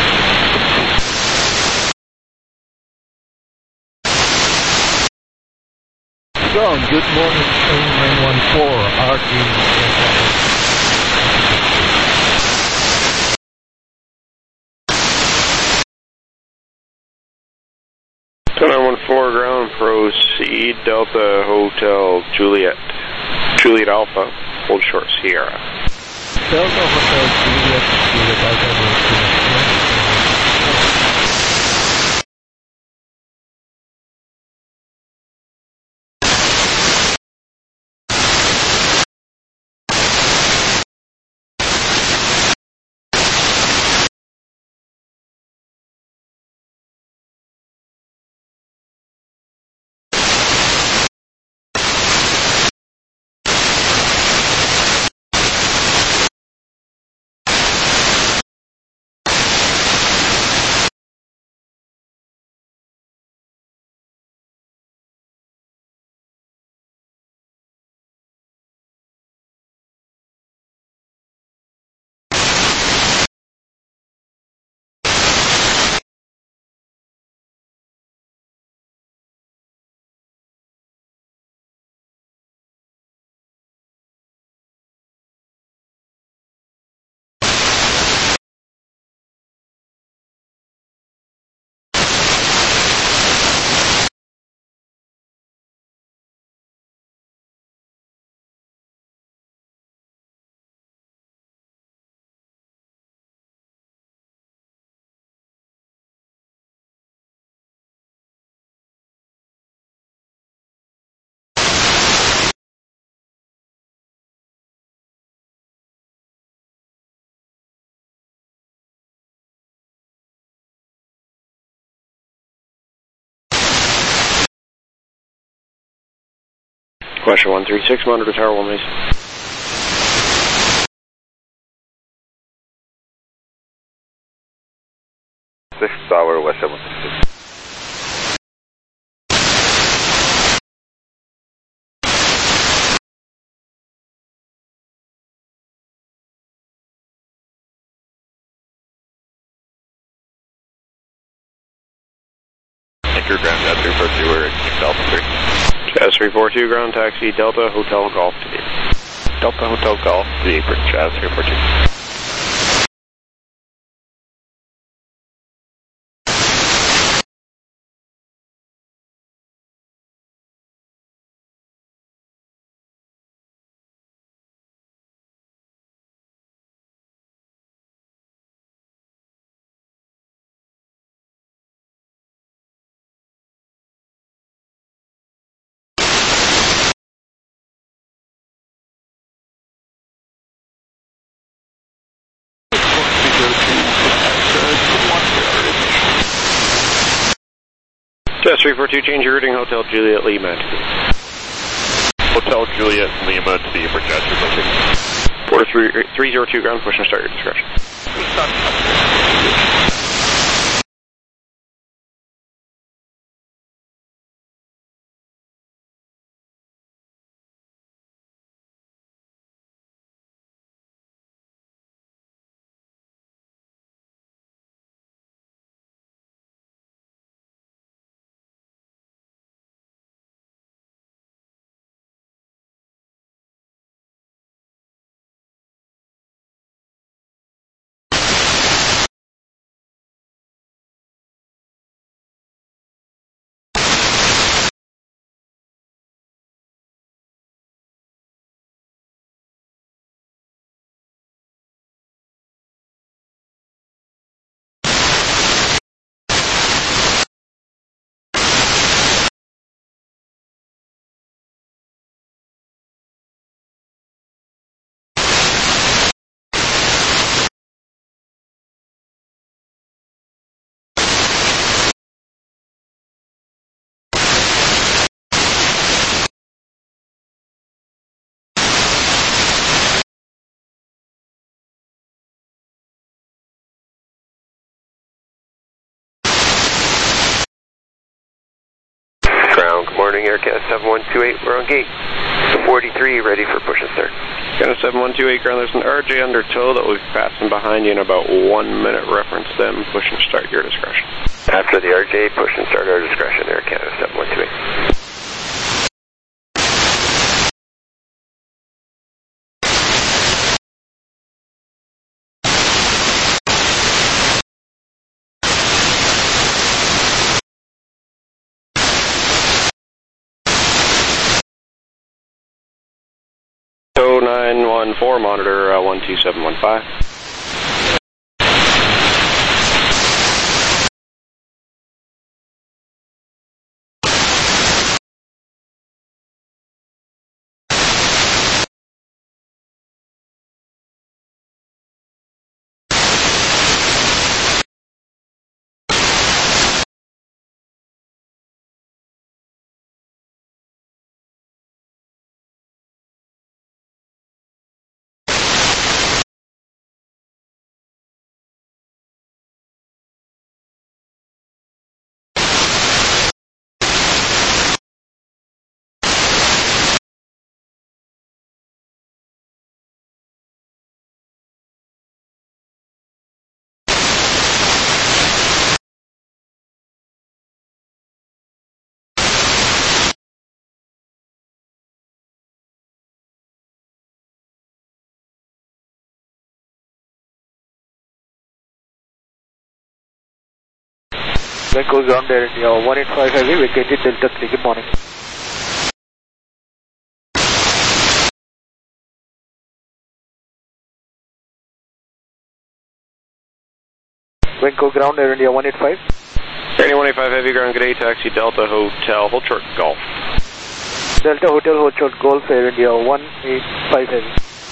John, good morning, nine one four, R T. nine one four ground, proceed Delta Hotel Juliet. Juliet Alpha, hold short Sierra. Delta Hotel Juliet, Juliet Alpha. Question one three six, monitor tower one, please. six Tower, West seven six. Anchor ground, Jazz three four two, we're at Delta three. Jazz three four two, ground taxi, Delta Hotel Golf to the apron. Delta Hotel Golf to the apron, Jazz three four two. Jazz three four two, change your routing, Hotel Juliet Lima. Hotel Juliet Lima to the apron, Jazz three four two. Porter three zero two ground, push and start your discretion. Morning, Aircast seven one two eight, we're on gate forty-three, ready for push and start. Canada seven one two eight ground, there's an R J under tow that will be passing behind you in about one minute. Reference them, push and start your discretion. After the R J, push and start our discretion, Air Canada seven one two eight. nine one four, monitor uh, one two seven one five. Vancouver ground there, India one eight five heavy, vacated Delta three, good morning. Vancouver ground there, India one eight five. India one eight five heavy ground, good day, taxi Delta Hotel, hold short Golf. Delta Hotel, hold short Golf, Air India one eight five heavy.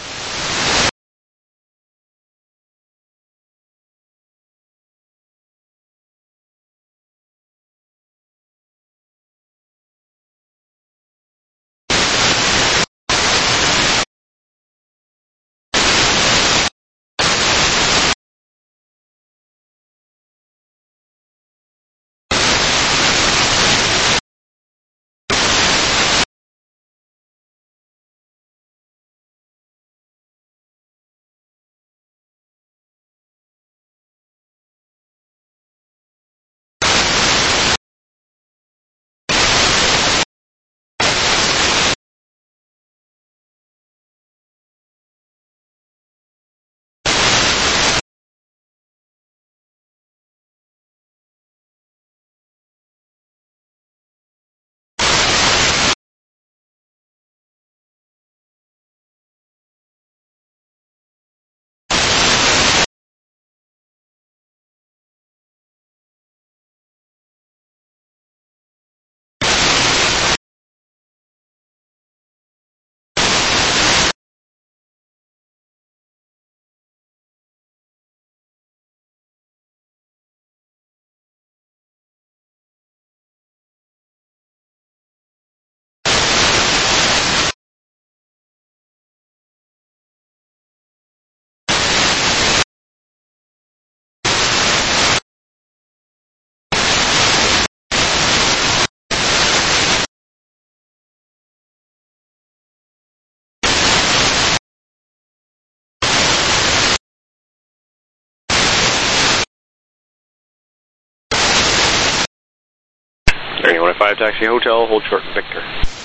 India one eight five taxi Hotel, hold short Victor.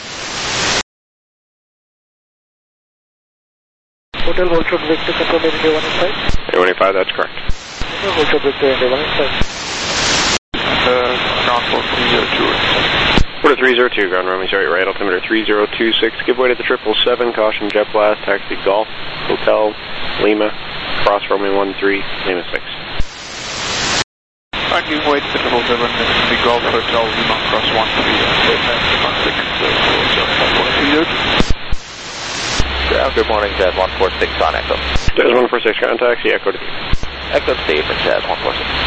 Hotel, hold short Victor, control India one eight five. India one eight five, that's correct. Hold short Victor, India one eight five. Uh, ground for three zero two. Order three zero two, ground runway sorry, right, altimeter three zero two six, give way to the triple seven, caution jet blast, taxi Golf, Hotel, Lima, cross runway one three, Lima six. I give way to the triple seven, the Golf Hotel, Lima, cross one three, one six, uh, good morning, Jet one four six on Echo. Jet one four six, ground taxi, Echo to Echo Steve for Jet one four six.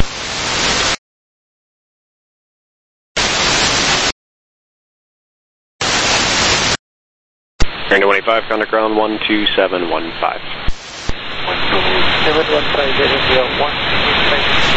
India one eight five, contact ground one two seven one five. one two seven one five, India one eight five.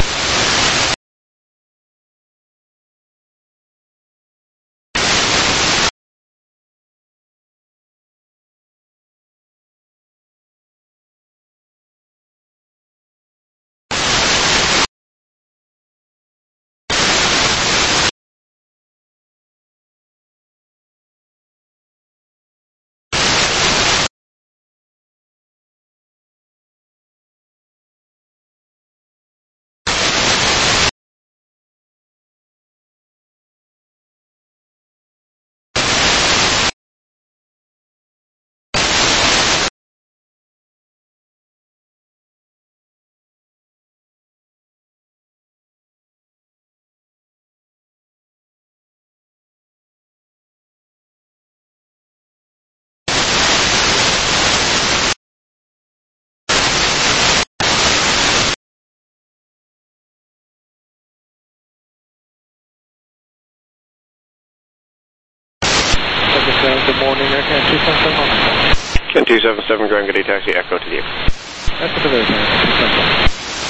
morning, Air Canada two seven seven. Can two seven seven, ground, good day, taxi, Echo to the Echo. Echo to the Air Canada two seven seven.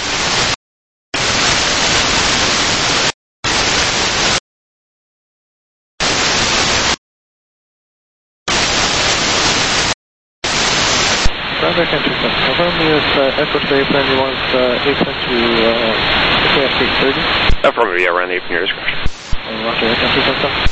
Ground Air Canada two seven seven. Confirm me as uh, Echo to the apron, you want uh, apron to uh, K F eight thirty? Affirmative, yeah, around the apron, your discretion. Uh, Roger, Air Canada two seven seven.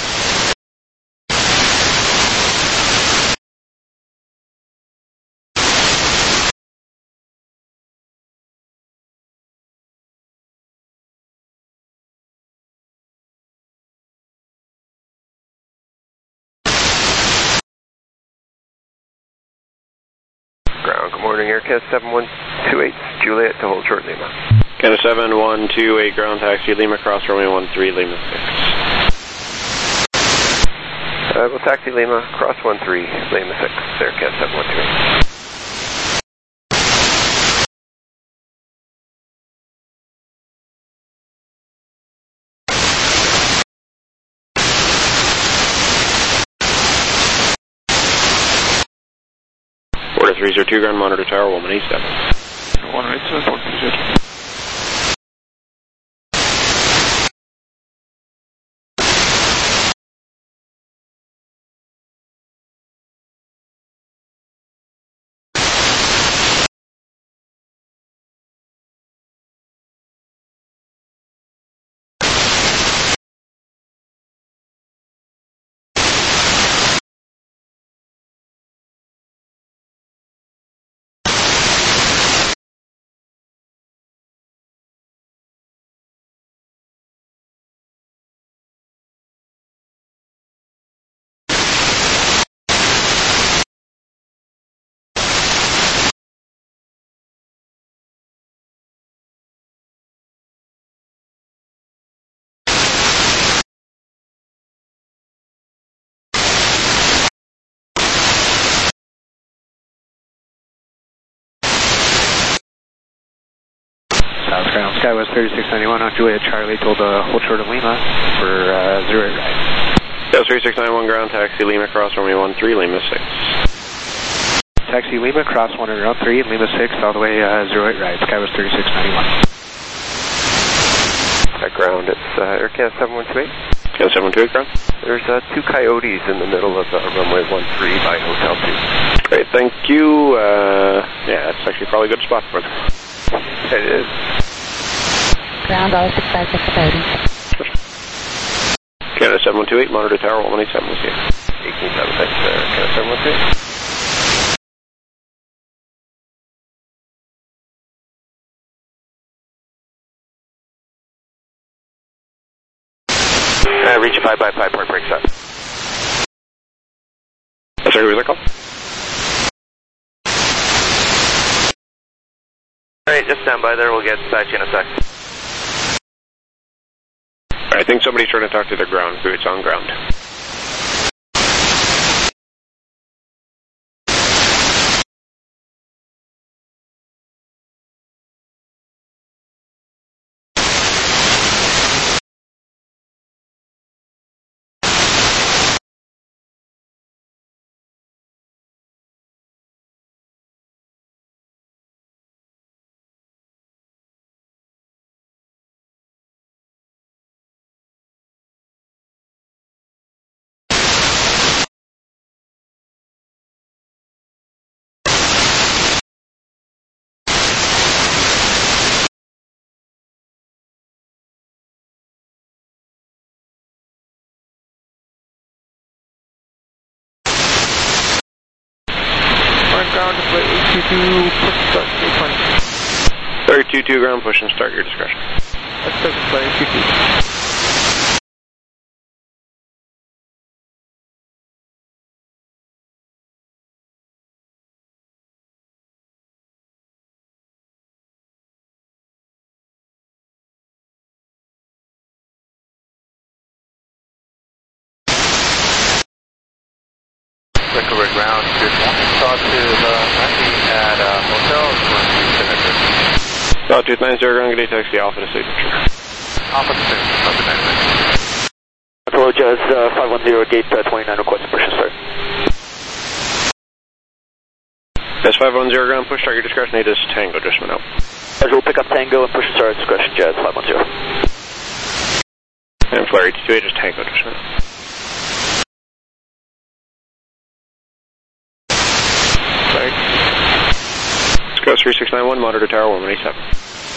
Ground, good morning, Air Canada seven one two eight, Juliet to hold short Lima. Canada seven one two eight, ground taxi, Lima cross, Romeo one three, Lima six. Uh, we'll taxi Lima, cross one three, Lima six, Air Canada seven one two eight. Order three zero two, ground, monitor tower, one eight seven. one eight seven, four two zero. South ground, Skywest thirty-six ninety-one on Juliet Charlie, told uh, hold short of Lima for uh, zero eight right. Skywest thirty-six ninety-one, ground taxi, Lima cross, Romeo one three, Lima six. Taxi Lima, cross one and round three, Lima six, all the way uh, zero eight right, Skywest thirty-six ninety-one. At ground, it's uh, Air Canada seven one two eight. Canada seven one two eight, ground. There's uh, two coyotes in the middle of uh, runway one three by Hotel two. Great, thank you. Uh, yeah, that's actually probably a good spot for them. It is. Ground all six five six coyote. Canada seven one two eight, monitor tower, one eight seven, we'll see you. eighteen seven six there, Canada seven one two eight. Uh, reach five by five, port breaks up. Sorry, who was that call? Alright, just stand by there, we'll get back to you in a sec. I think somebody's trying to talk to their ground boots on ground. Ground, display eight two two, push start, eight twenty. thirty two two, ground, push and start, your discretion. That's the display eight two two. Recover ground, good morning. Talk to the landing at uh, hotel for signature. Altitude nine zero, ground, good day, taxi, Alpha to signature. Alpha to signature, Alpha to signature. Approach uh, As uh, five one zero, gate uh, twenty-nine, requesting push and start. That's five one zero, ground push, start your discretion, eight is Tango, just went out. As we'll pick up Tango and push and start, discretion, Jazz five one zero. And Flare eight two eight is Tango, just went out. Go three six nine one, monitor tower one one eight seven.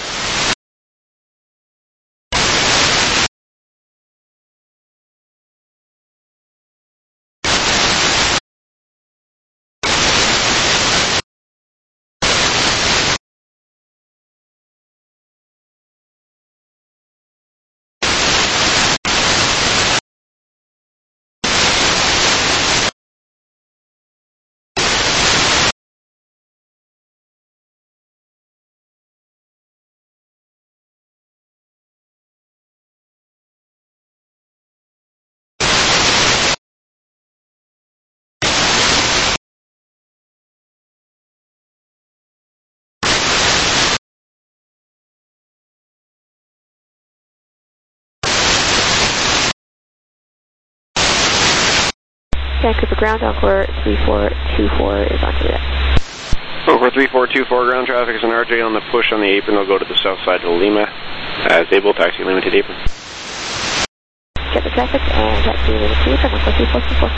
Vancouver ground, Encore three four two four is on to that. Over three four two four, ground traffic is an R J on the push on the apron. They'll go to the south side of Lima. As able, taxi limited apron. Get the traffic and taxi limited apron, Encore three four two four.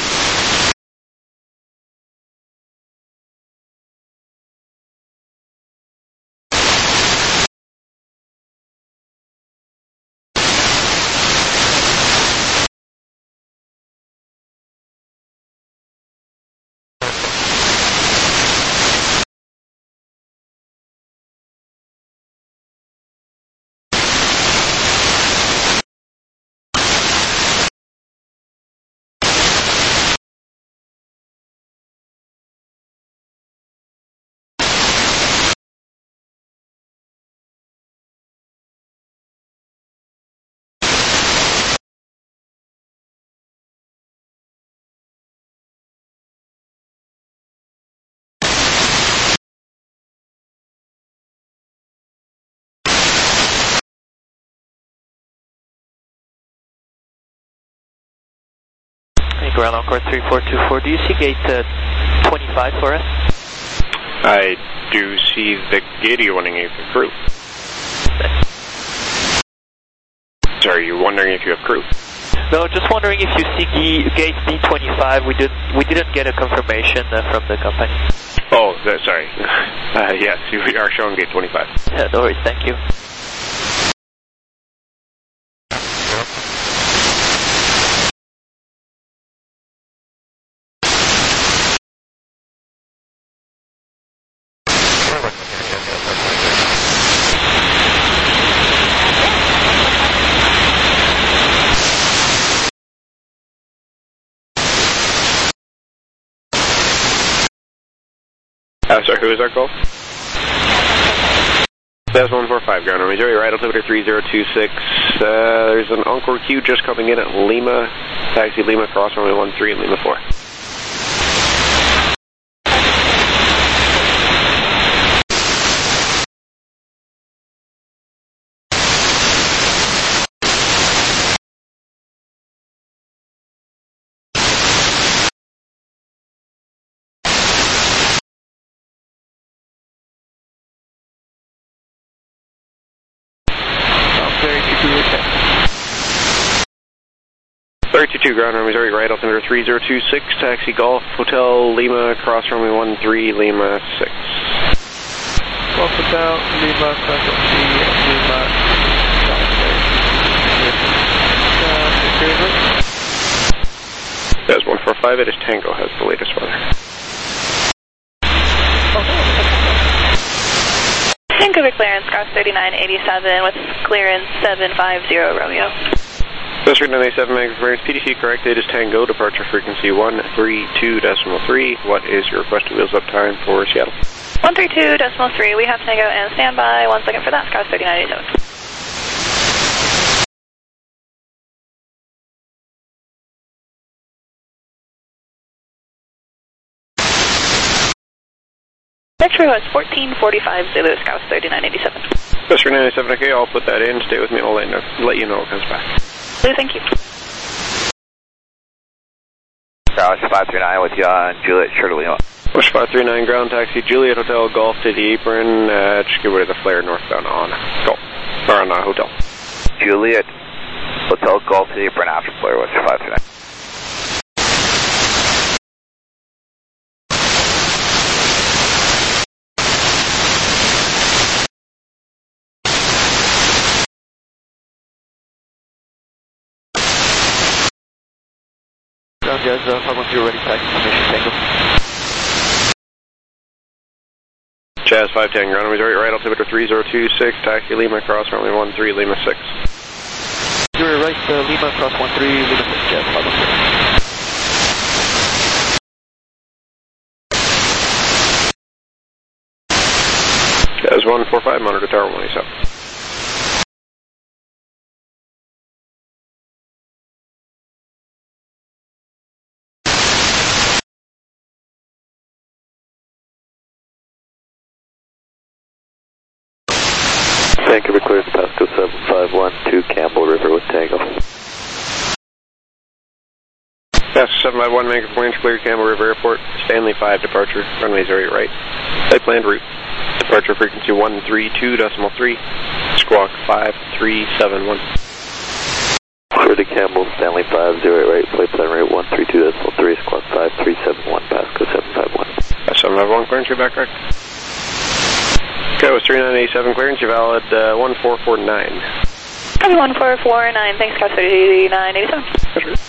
Ground Encore three four two four, do you see gate uh, twenty-five for us? I do see the gate. Are you wondering if you have crew? Sorry, you're wondering if you have crew? No, just wondering if you see g- gate D twenty-five. We, did, we didn't get a confirmation uh, from the company. Oh, that, sorry. Uh, yes, you are showing gate twenty-five. Yeah, no worries, thank you. Uh, sorry, who is our call? That's one four five, ground on Missouri, right altimeter three zero two six. Uh, there's an Encore queue just coming in at Lima. Taxi Lima, cross runway one three and Lima four. thirty-two, ground on Missouri, right altimeter three zero two six, taxi Golf Hotel Lima, cross runway one three, Lima six. Golf Hotel Lima, cross runway Lima six. That's one four five, it is Tango, has the latest weather. Vancouver clearance, cross thirty-nine eighty-seven with clearance seven five zero Romeo. That's nine eighty-seven, Vancouver, P D C correct, it is Tango, departure frequency one three two point three. What is your requested wheels up time for Seattle? one three two point three, we have Tango and standby, one second for that, cross thirty-nine eighty-seven. Vector was fourteen forty-five Zulu, Scout thirty-nine eighty-seven. That's nine eighty-seven, okay, I'll put that in, stay with me, and I'll let you know, let you know it comes back. Thank you. Crouch five three nine with you on Juliet, Charlie Lima. Bush five three nine, ground taxi, Juliet Hotel, Golf to the apron, uh, just give way to the flare northbound on Golf, or on uh, Hotel. Juliet Hotel, Golf to the apron after flare, West five three nine. Ground Jazz, uh, five one zero ready, taxi information, Tango. Jazz five ten, ground number right, altimeter three zero two six, taxi Lima, cross runway one three, Lima six. Zero right, uh, Lima, cross one three, Lima six, Jazz five one zero. Jazz one four five, monitor tower one eighty-seven. Vancouver clears Pasco seven five one to Campbell River with Tango. Pasco seven five one, Vancouver Plains cleared Campbell River Airport, Stanley five departure, runway zero eight right. Site planned route. Departure frequency one three two point three, squawk five three seven one. Clear to Campbell, Stanley five zero eight right, flight plan rate one three two point three, squawk five three seven one, Pasco seven five one. seven five one, clearance, you're back correct. Okay, it was three nine eight seven clearance, you're valid uh, one four four nine. Copy one four four nine, thanks, Cross thirty-nine eighty-seven. That's right.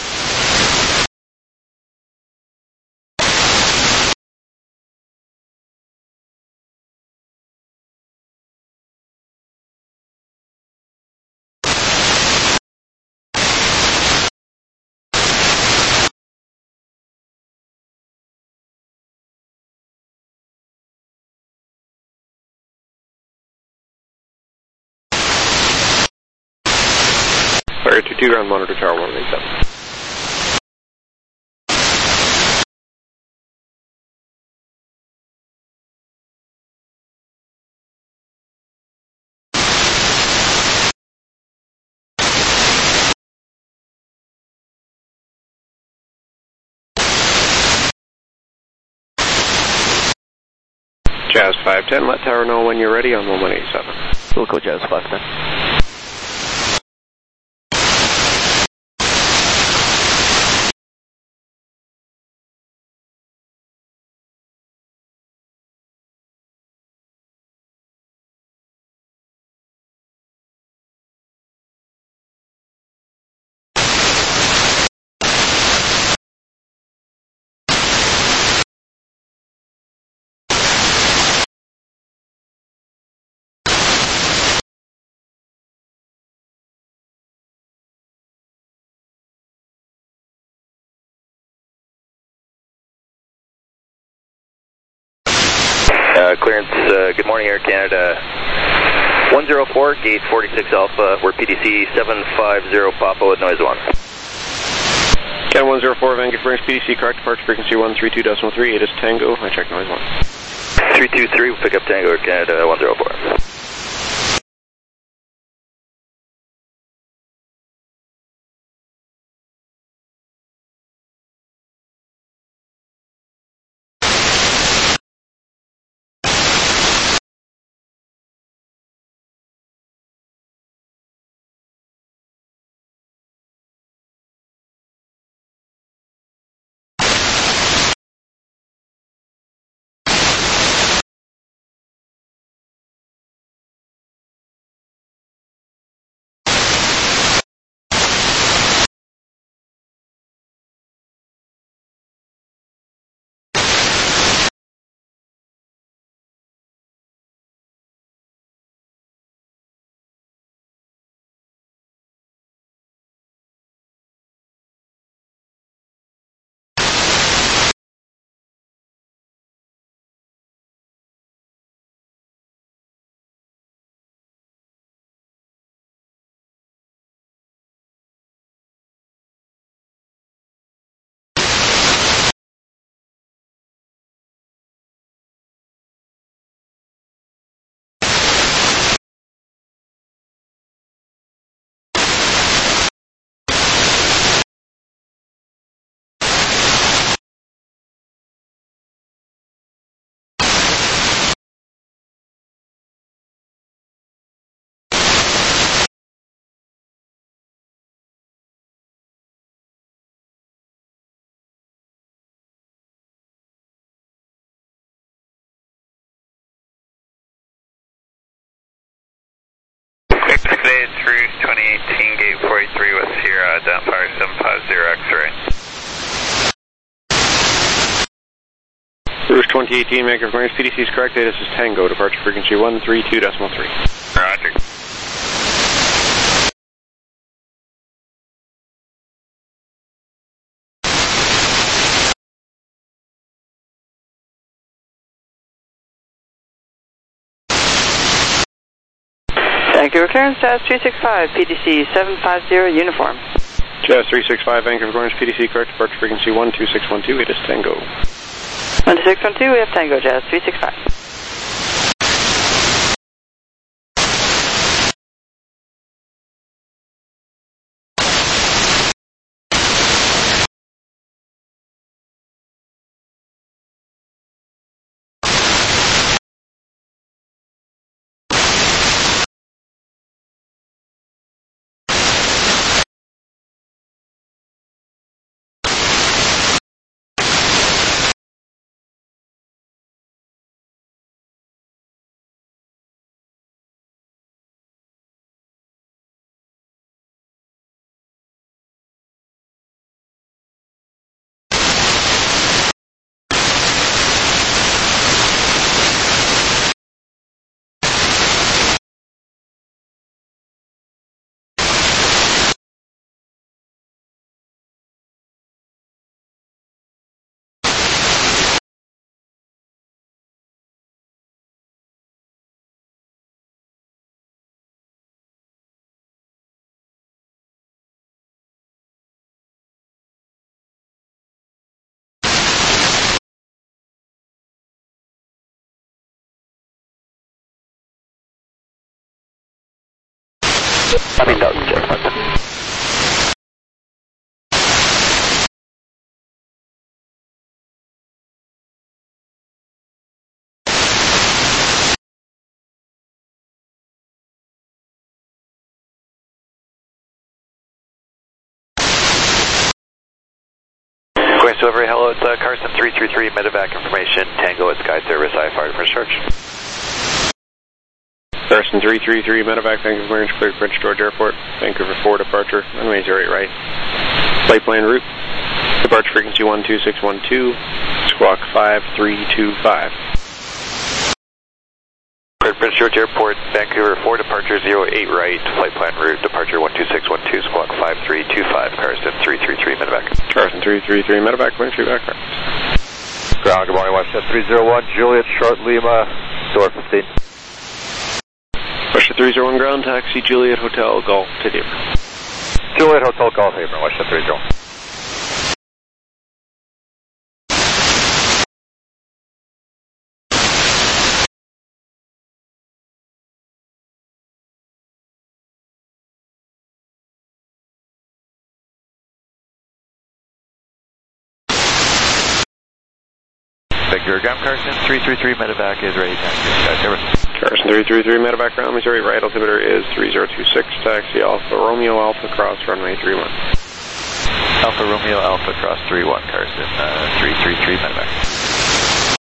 Fire two two, ground monitor tower one eighty-seven. Jazz five ten, let tower know when you're ready on one one eighty-seven. We'll go Jazz five ten. Uh, clearance, uh, good morning, Air Canada. one zero four, gate forty-six Alpha, we're P D C seven five zero Papa with noise one. Cat one zero four, Vancouver P D C, correct departure frequency one three two point three, it is Tango, I check noise one. three two three, pick up Tango, Air Canada one zero four. it's Rouge twenty eighteen, gate forty-three with Sierra, identifier seven five zero X-ray. Rouge twenty eighteen, Vancouver Claims, P D C is correct, data is Tango, departure frequency one three two decimal three. Roger. Vancouver clearance, Jazz three six five, P D C seven five zero, uniform. Jazz three six five, Vancouver Clearance, P D C correct, departure frequency one two six one two, it is Tango. one two six one two, we have Tango, Jazz three six five. I mean, that was just fun. Going delivery, hello, it's uh, Carson three three three, medevac information, Tango at Sky Service, I F R to Church. Carson three three three, medevac, Vancouver Clearance, cleared Prince George Airport, Vancouver four departure, runway zero eight right. Flight plan route, departure frequency one two six one two, squawk five three two five. Cleared Prince George Airport, Vancouver four departure zero eight right, flight plan route, departure one two six one two, squawk five three two five, Carson three three three, medevac. Carson three three three, medevac, clearance feedback. Ground, good morning, Westjet three zero one, Juliet, Short Lima, door fifteen. Westjet three zero one ground, taxi, Juliet Hotel, Golf to Haber. Juliet Hotel, Golf Haber, Westjet three zero one. Vancouver ground, Carson three three three, medevac is ready, taxi. Carson three three three, medevac ground, Missouri right, altimeter is three zero two six, taxi Alpha Romeo Alpha cross runway three one. Alpha Romeo Alpha cross three one, Carson uh, three three three, medevac.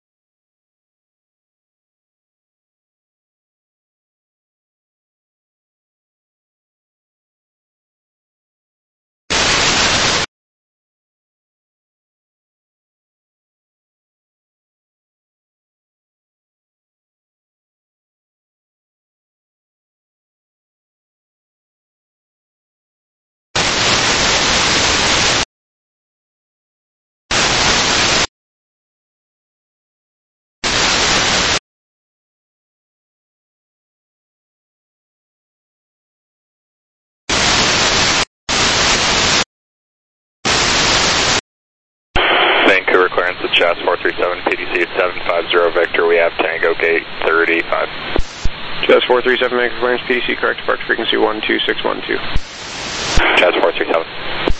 Vancouver clearance with Jazz four three seven, P D C seven five zero Victor, we have Tango gate thirty-five. Jazz four three seven, Vancouver clearance, P D C correct, departure frequency one two six one two. Jazz four three seven.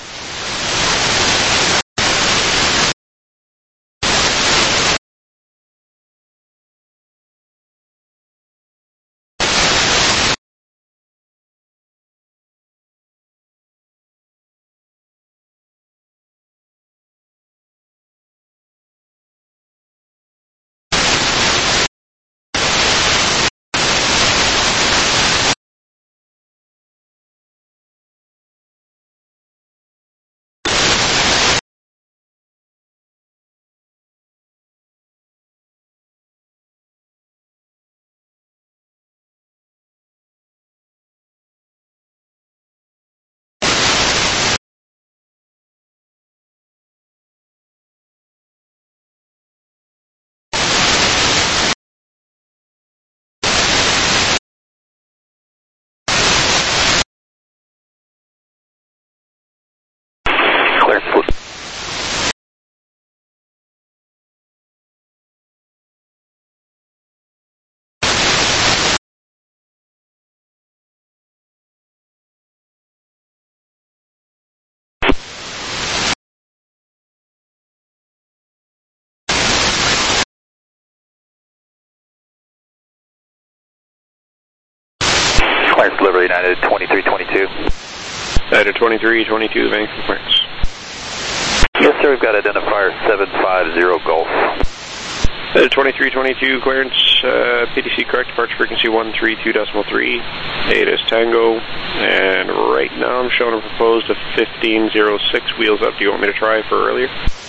Clearance delivery United twenty-three twenty-two. United twenty-three twenty-two, Vancouver clearance. Yes, sir, we've got identifier seven five zero Golf. United twenty-three twenty-two, clearance, uh, P D C correct, departure frequency one three two point three, Natus Tango, and right now I'm showing a proposed of fifteen oh six, wheels up. Do you want me to try for earlier?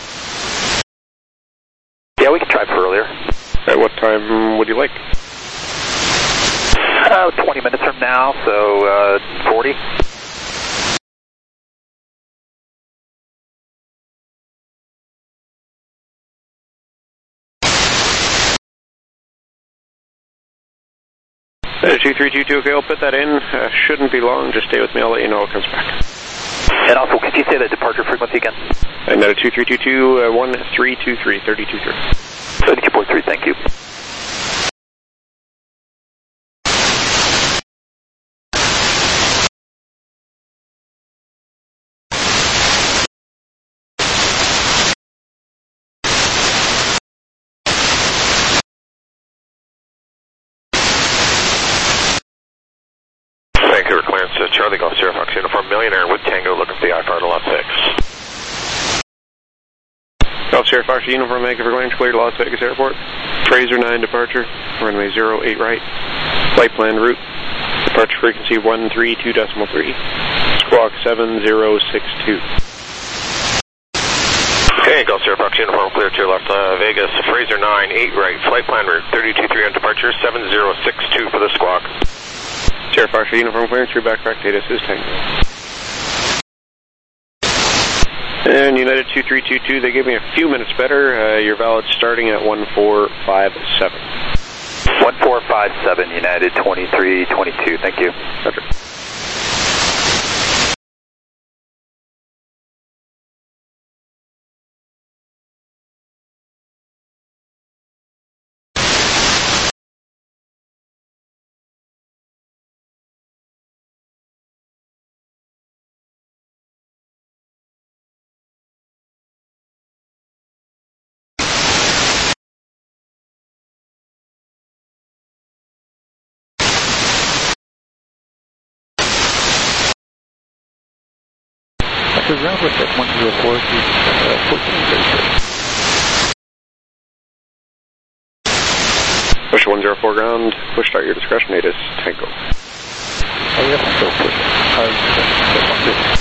Yeah, we can try for earlier. At what time would you like? Uh, twenty minutes from now, so uh, forty. Uh, two three two two, okay, I'll put that in. Uh, shouldn't be long, just stay with me, I'll let you know it comes back. And also, could you say that departure frequency again? Another two three two two, uh, one three two three, thirty-two three. thirty-two point three, thank you. Vancouver clearance, uh, Charlie Golf Sierra Fox Uniform Millionaire with Tango looking for the I FAR to Las Vegas. Golf Sierra Fox Uniform Vancouver clearance cleared Las Vegas Airport. Fraser nine departure, runway zero eight right. Flight plan route, departure frequency one three two point three. Squawk seven zero six two. Okay, Golf Sierra Fox Uniform clear to left uh, Vegas, Fraser nine eight right. Flight plan route thirty-two three on departure, seven zero six two for the squawk. Sierra Fox Uniform clearance, your backtrack data is Tango. And United two three two two, they gave me a few minutes better. Uh, you're valid starting at one four five seven. one four five seven, United twenty-three twenty-two, thank you. Roger. The ground was at one zero four, uh, fourteen thirty-six. Push one zero four ground, push start your discretion, Natus Tango. Oh, yes, I'm still pushing. Uh,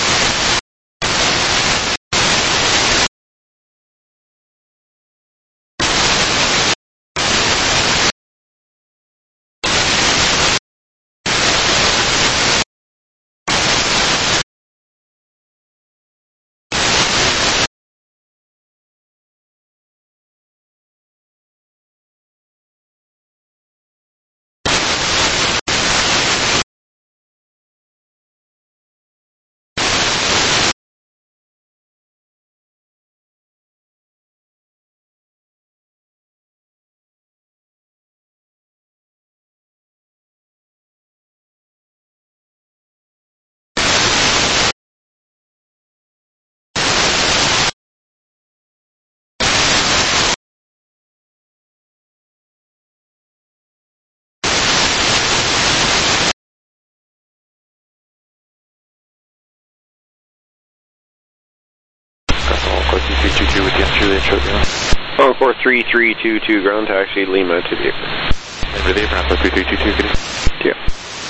Encore three three two two, ground taxi, Lima to the airport. Over the airport, three three two two, good. Yeah.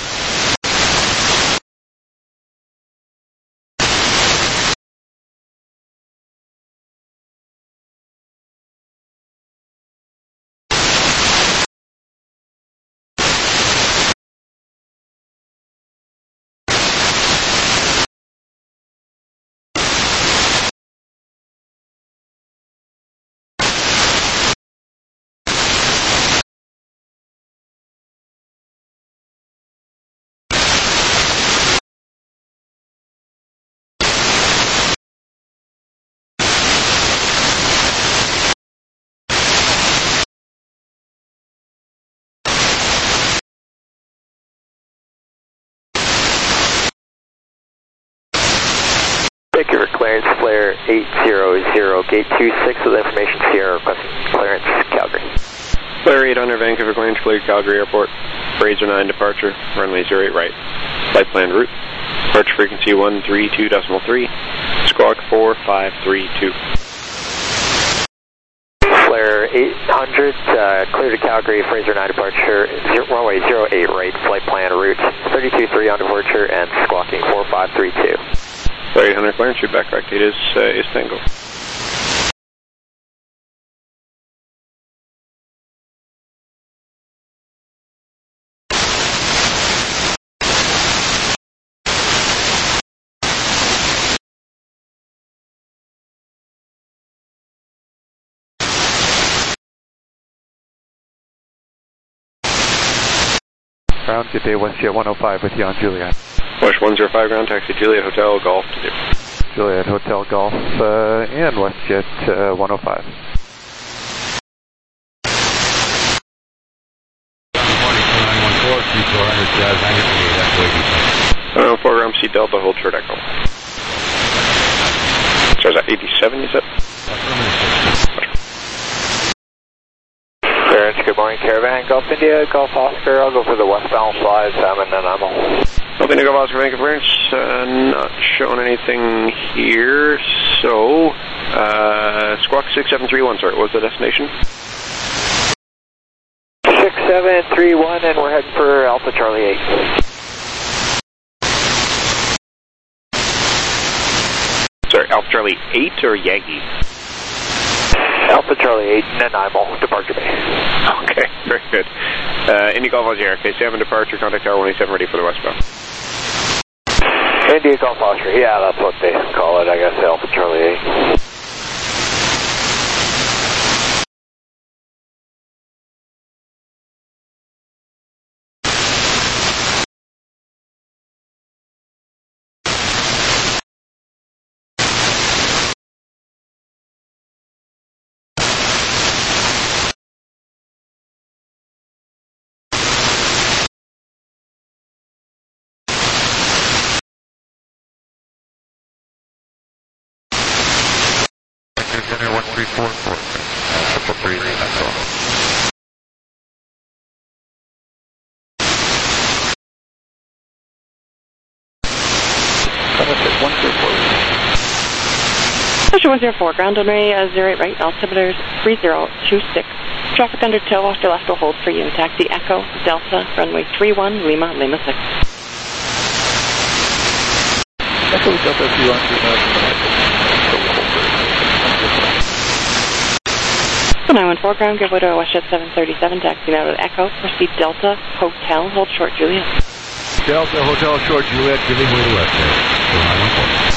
Vancouver clearance, flare eight zero zero, gate two six with information Sierra requesting clearance, Calgary. Flare eight under Vancouver Grange, cleared Calgary Airport. Fraser nine departure, runway zero eight right. Flight plan route. Departure frequency one three two point three. Squawk four five three two. Flare eight hundred, uh, clear to Calgary, Fraser nine departure, zero, runway zero eight right, flight plan route thirty-two three on departure, and squawking four five three two. Flare eight hundred clearance, shoot back correct, it is, uh, is Tango. Ground, good day, WestJet one oh five with you on Juliet. West one oh five ground, taxi Juliet Hotel, Golf to zero. Juliet Hotel, Golf, uh, and WestJet uh, one oh five. Uh, four ground C Delta, hold short echo. So is that eighty-seven, you said? Clearance, good morning, Caravan, Golf India, Golf Oscar, I'll go for the westbound slide, Salmon and Nanaimo. Golf India, Golf Oscar, Vancouver clearance, uh, not showing anything here, so, uh, Squawk six seven three one, sorry, what was the destination? six seven three one, and we're heading for Alpha Charlie eight. Sorry, Alpha Charlie eight or Yankee? Alpha Charlie eight, Nanaimo, departure bay. Okay, very good. Uh, Indy Golf Oscar, K seven departure, contact tower one eighty-seven, ready for the westbound. Indy Golf Oscar, yeah, that's what they call it, I guess, Alpha Charlie eight. one three four four, triple three, that's all. Station one zero four, ground runway uh, zero eight right, altimeter three zero two six. Traffic under tow, off to left will hold for you. Taxi Echo, Delta, runway three one, Lima, Lima six. Echo Delta three one three nine. nine one four ground, give way to WestJet seven thirty-seven, taxi now to Echo, proceed Delta, Hotel, hold short Juliet. Delta, Hotel, short Juliet, giving way to WestJet, nine one four.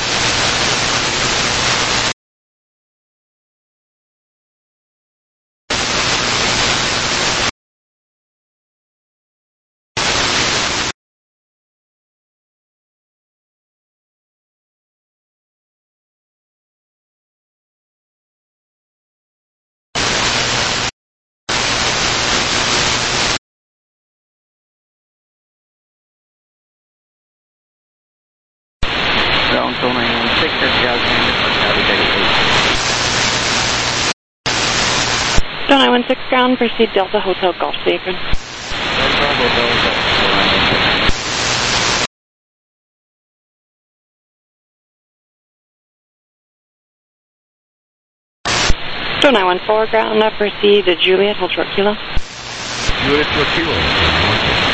Ground zone nine one six, nine one six ground, proceed Delta Hotel Golf Sacred. nine one four ground, now proceed to Juliet, hold short kilo. Juliet, short kilo.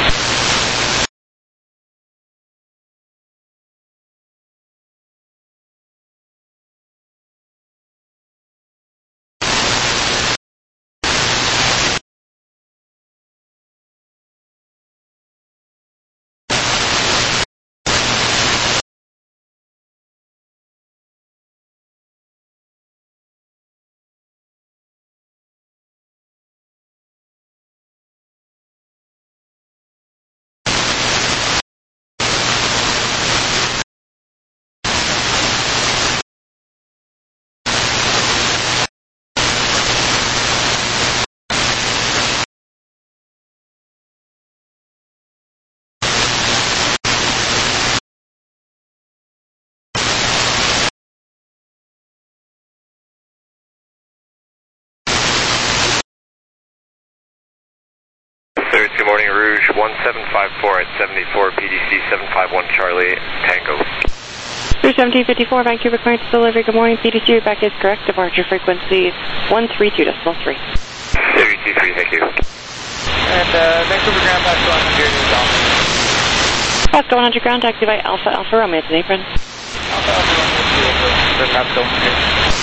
Cleared, good morning, Rouge one seven five four at seventy-four, P D C seven five one Charlie, Tango. Rouge seventeen fifty-four, Vancouver clearance delivery, good morning, P D C back is correct, departure frequency one three two decimal three. three two three, thank you. And uh, Vancouver ground pass one hundred is Alpha. Pasco one hundred ground, taxi by Alpha, Alpha Romeo to the apron. Alpha, Alpha Romeo to the apron, for Pasco one hundred.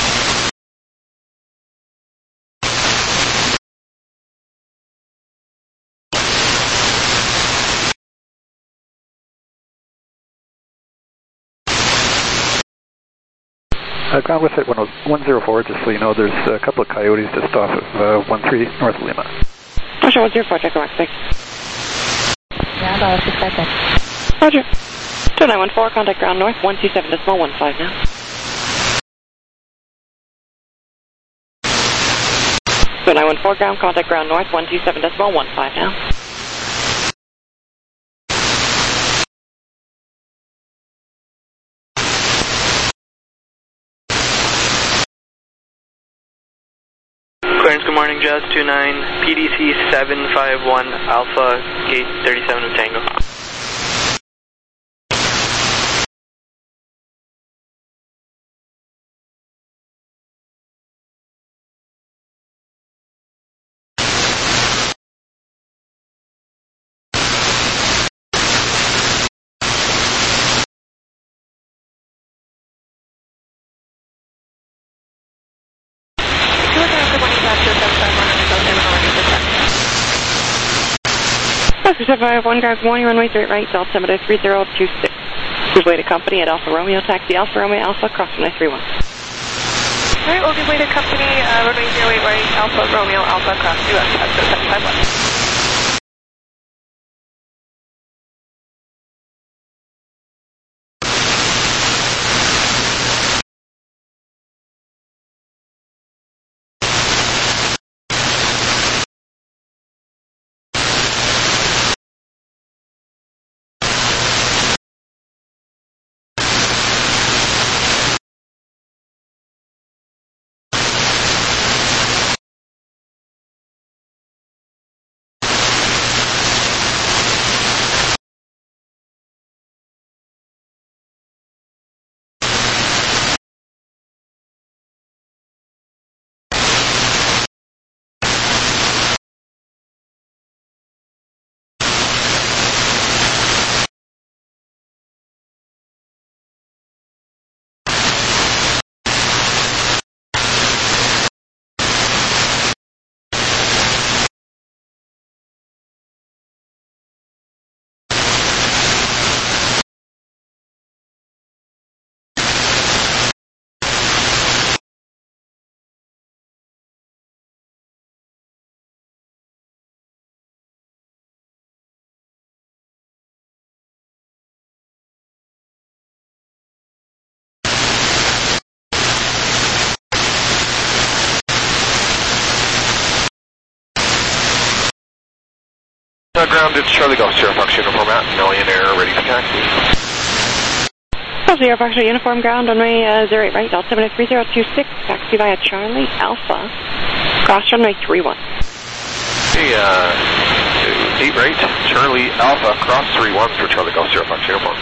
Uh, ground with it one zero four, just so you know, there's a couple of coyotes just off of uh, one three North Lima. Roger, one zero four, check mark six. Ground all six five six. Roger. two nine one four, contact ground north, one two seven decimal one five now. two nine one four, ground, contact ground north, one two seven decimal one five now. Clearance, good morning, Jazz two nine, P D C seven five one, Alpha, gate thirty-seven of Tango. seven five one, ground, good morning, runway straight right, altimeter three zero two six. We've waited company at Alpha Romeo, taxi Alpha Romeo Alpha, cross runway three one. Alright, we'll give waited company, uh, runway zero eight right, Alpha Romeo Alpha, cross U S, Pasco seven five one. Uh, ground, it's Charlie Golf Sierra Fox Uniform at Millionaire, ready for taxi. Golf Sierra Fox Uniform, ground, runway uh, zero eight right, altimeter three zero two six, taxi via Charlie Alpha, cross runway three one. Hey, uh, eight right, Charlie Alpha, cross three one for Charlie Golf Sierra Fox Uniform.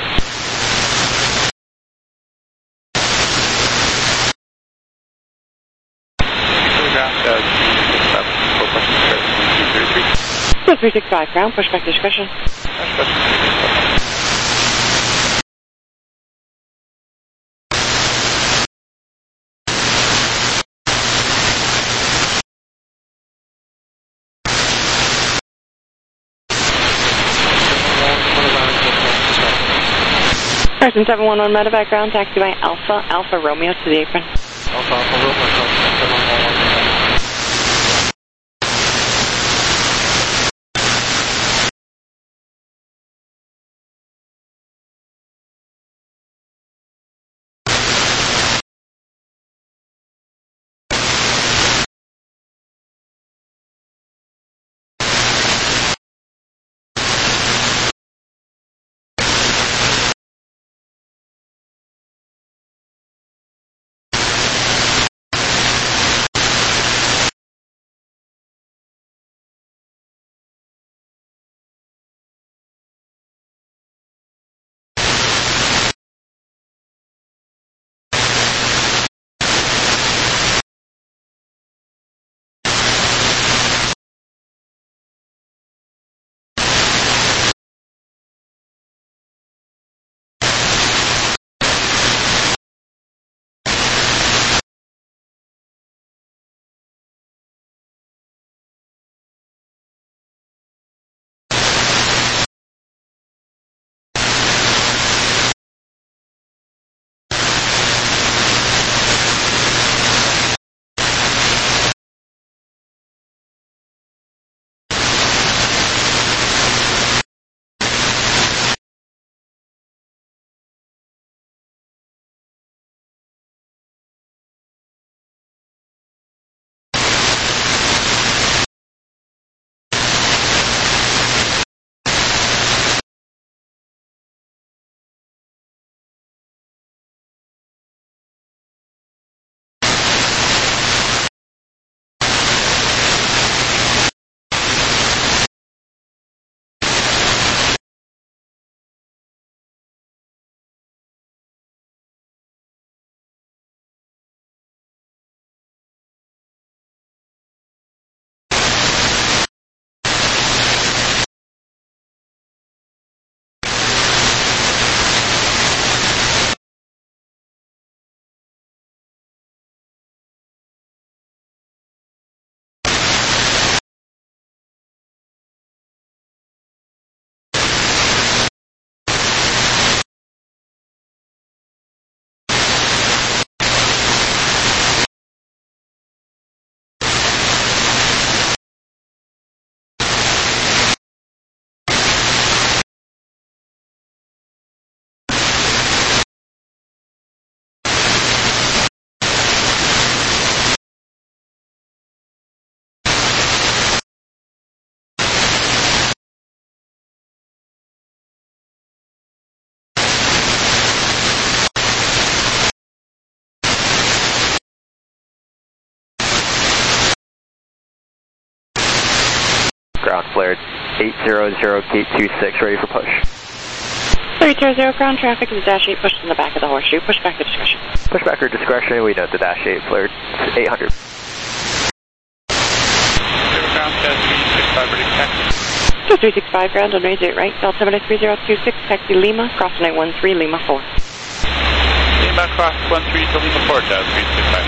three six five, ground, push back discretion. Person seven one one, medevac ground, taxi by Alpha, Alpha Romeo to the apron. Alpha, Alpha Romeo, seven one one. Ground flared. eight zero zero, gate two six, ready for push. three two zero, ground traffic is dash eight pushed in the back of the horseshoe. Push back to discretion. Push back or discretion, we note the dash eight flared. eight hundred. Ground test three six five, ready for taxi. two three six five, ground on range eight right, altimeter three zero two six, taxi Lima, cross nine one three, Lima four. Lima cross one three to Lima four, Jazz three six five.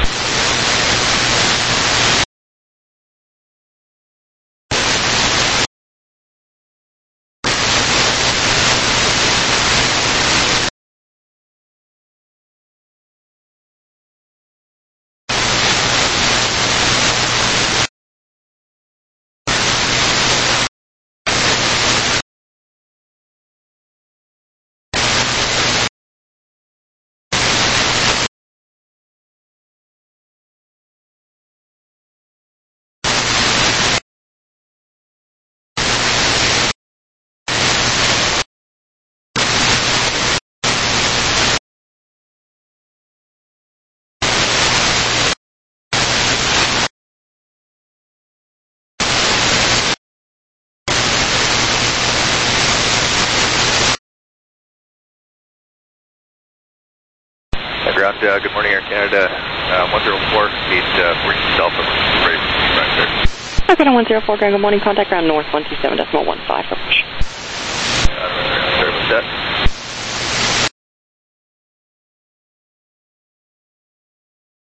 Ground, uh, good morning, Air Canada. Uh, one zero four, gate uh, forty-six Alpha, ready for feedback there. Okay, on one zero four, ground, good morning, contact ground north one two seven decimal one five for push. Uh, sorry about that.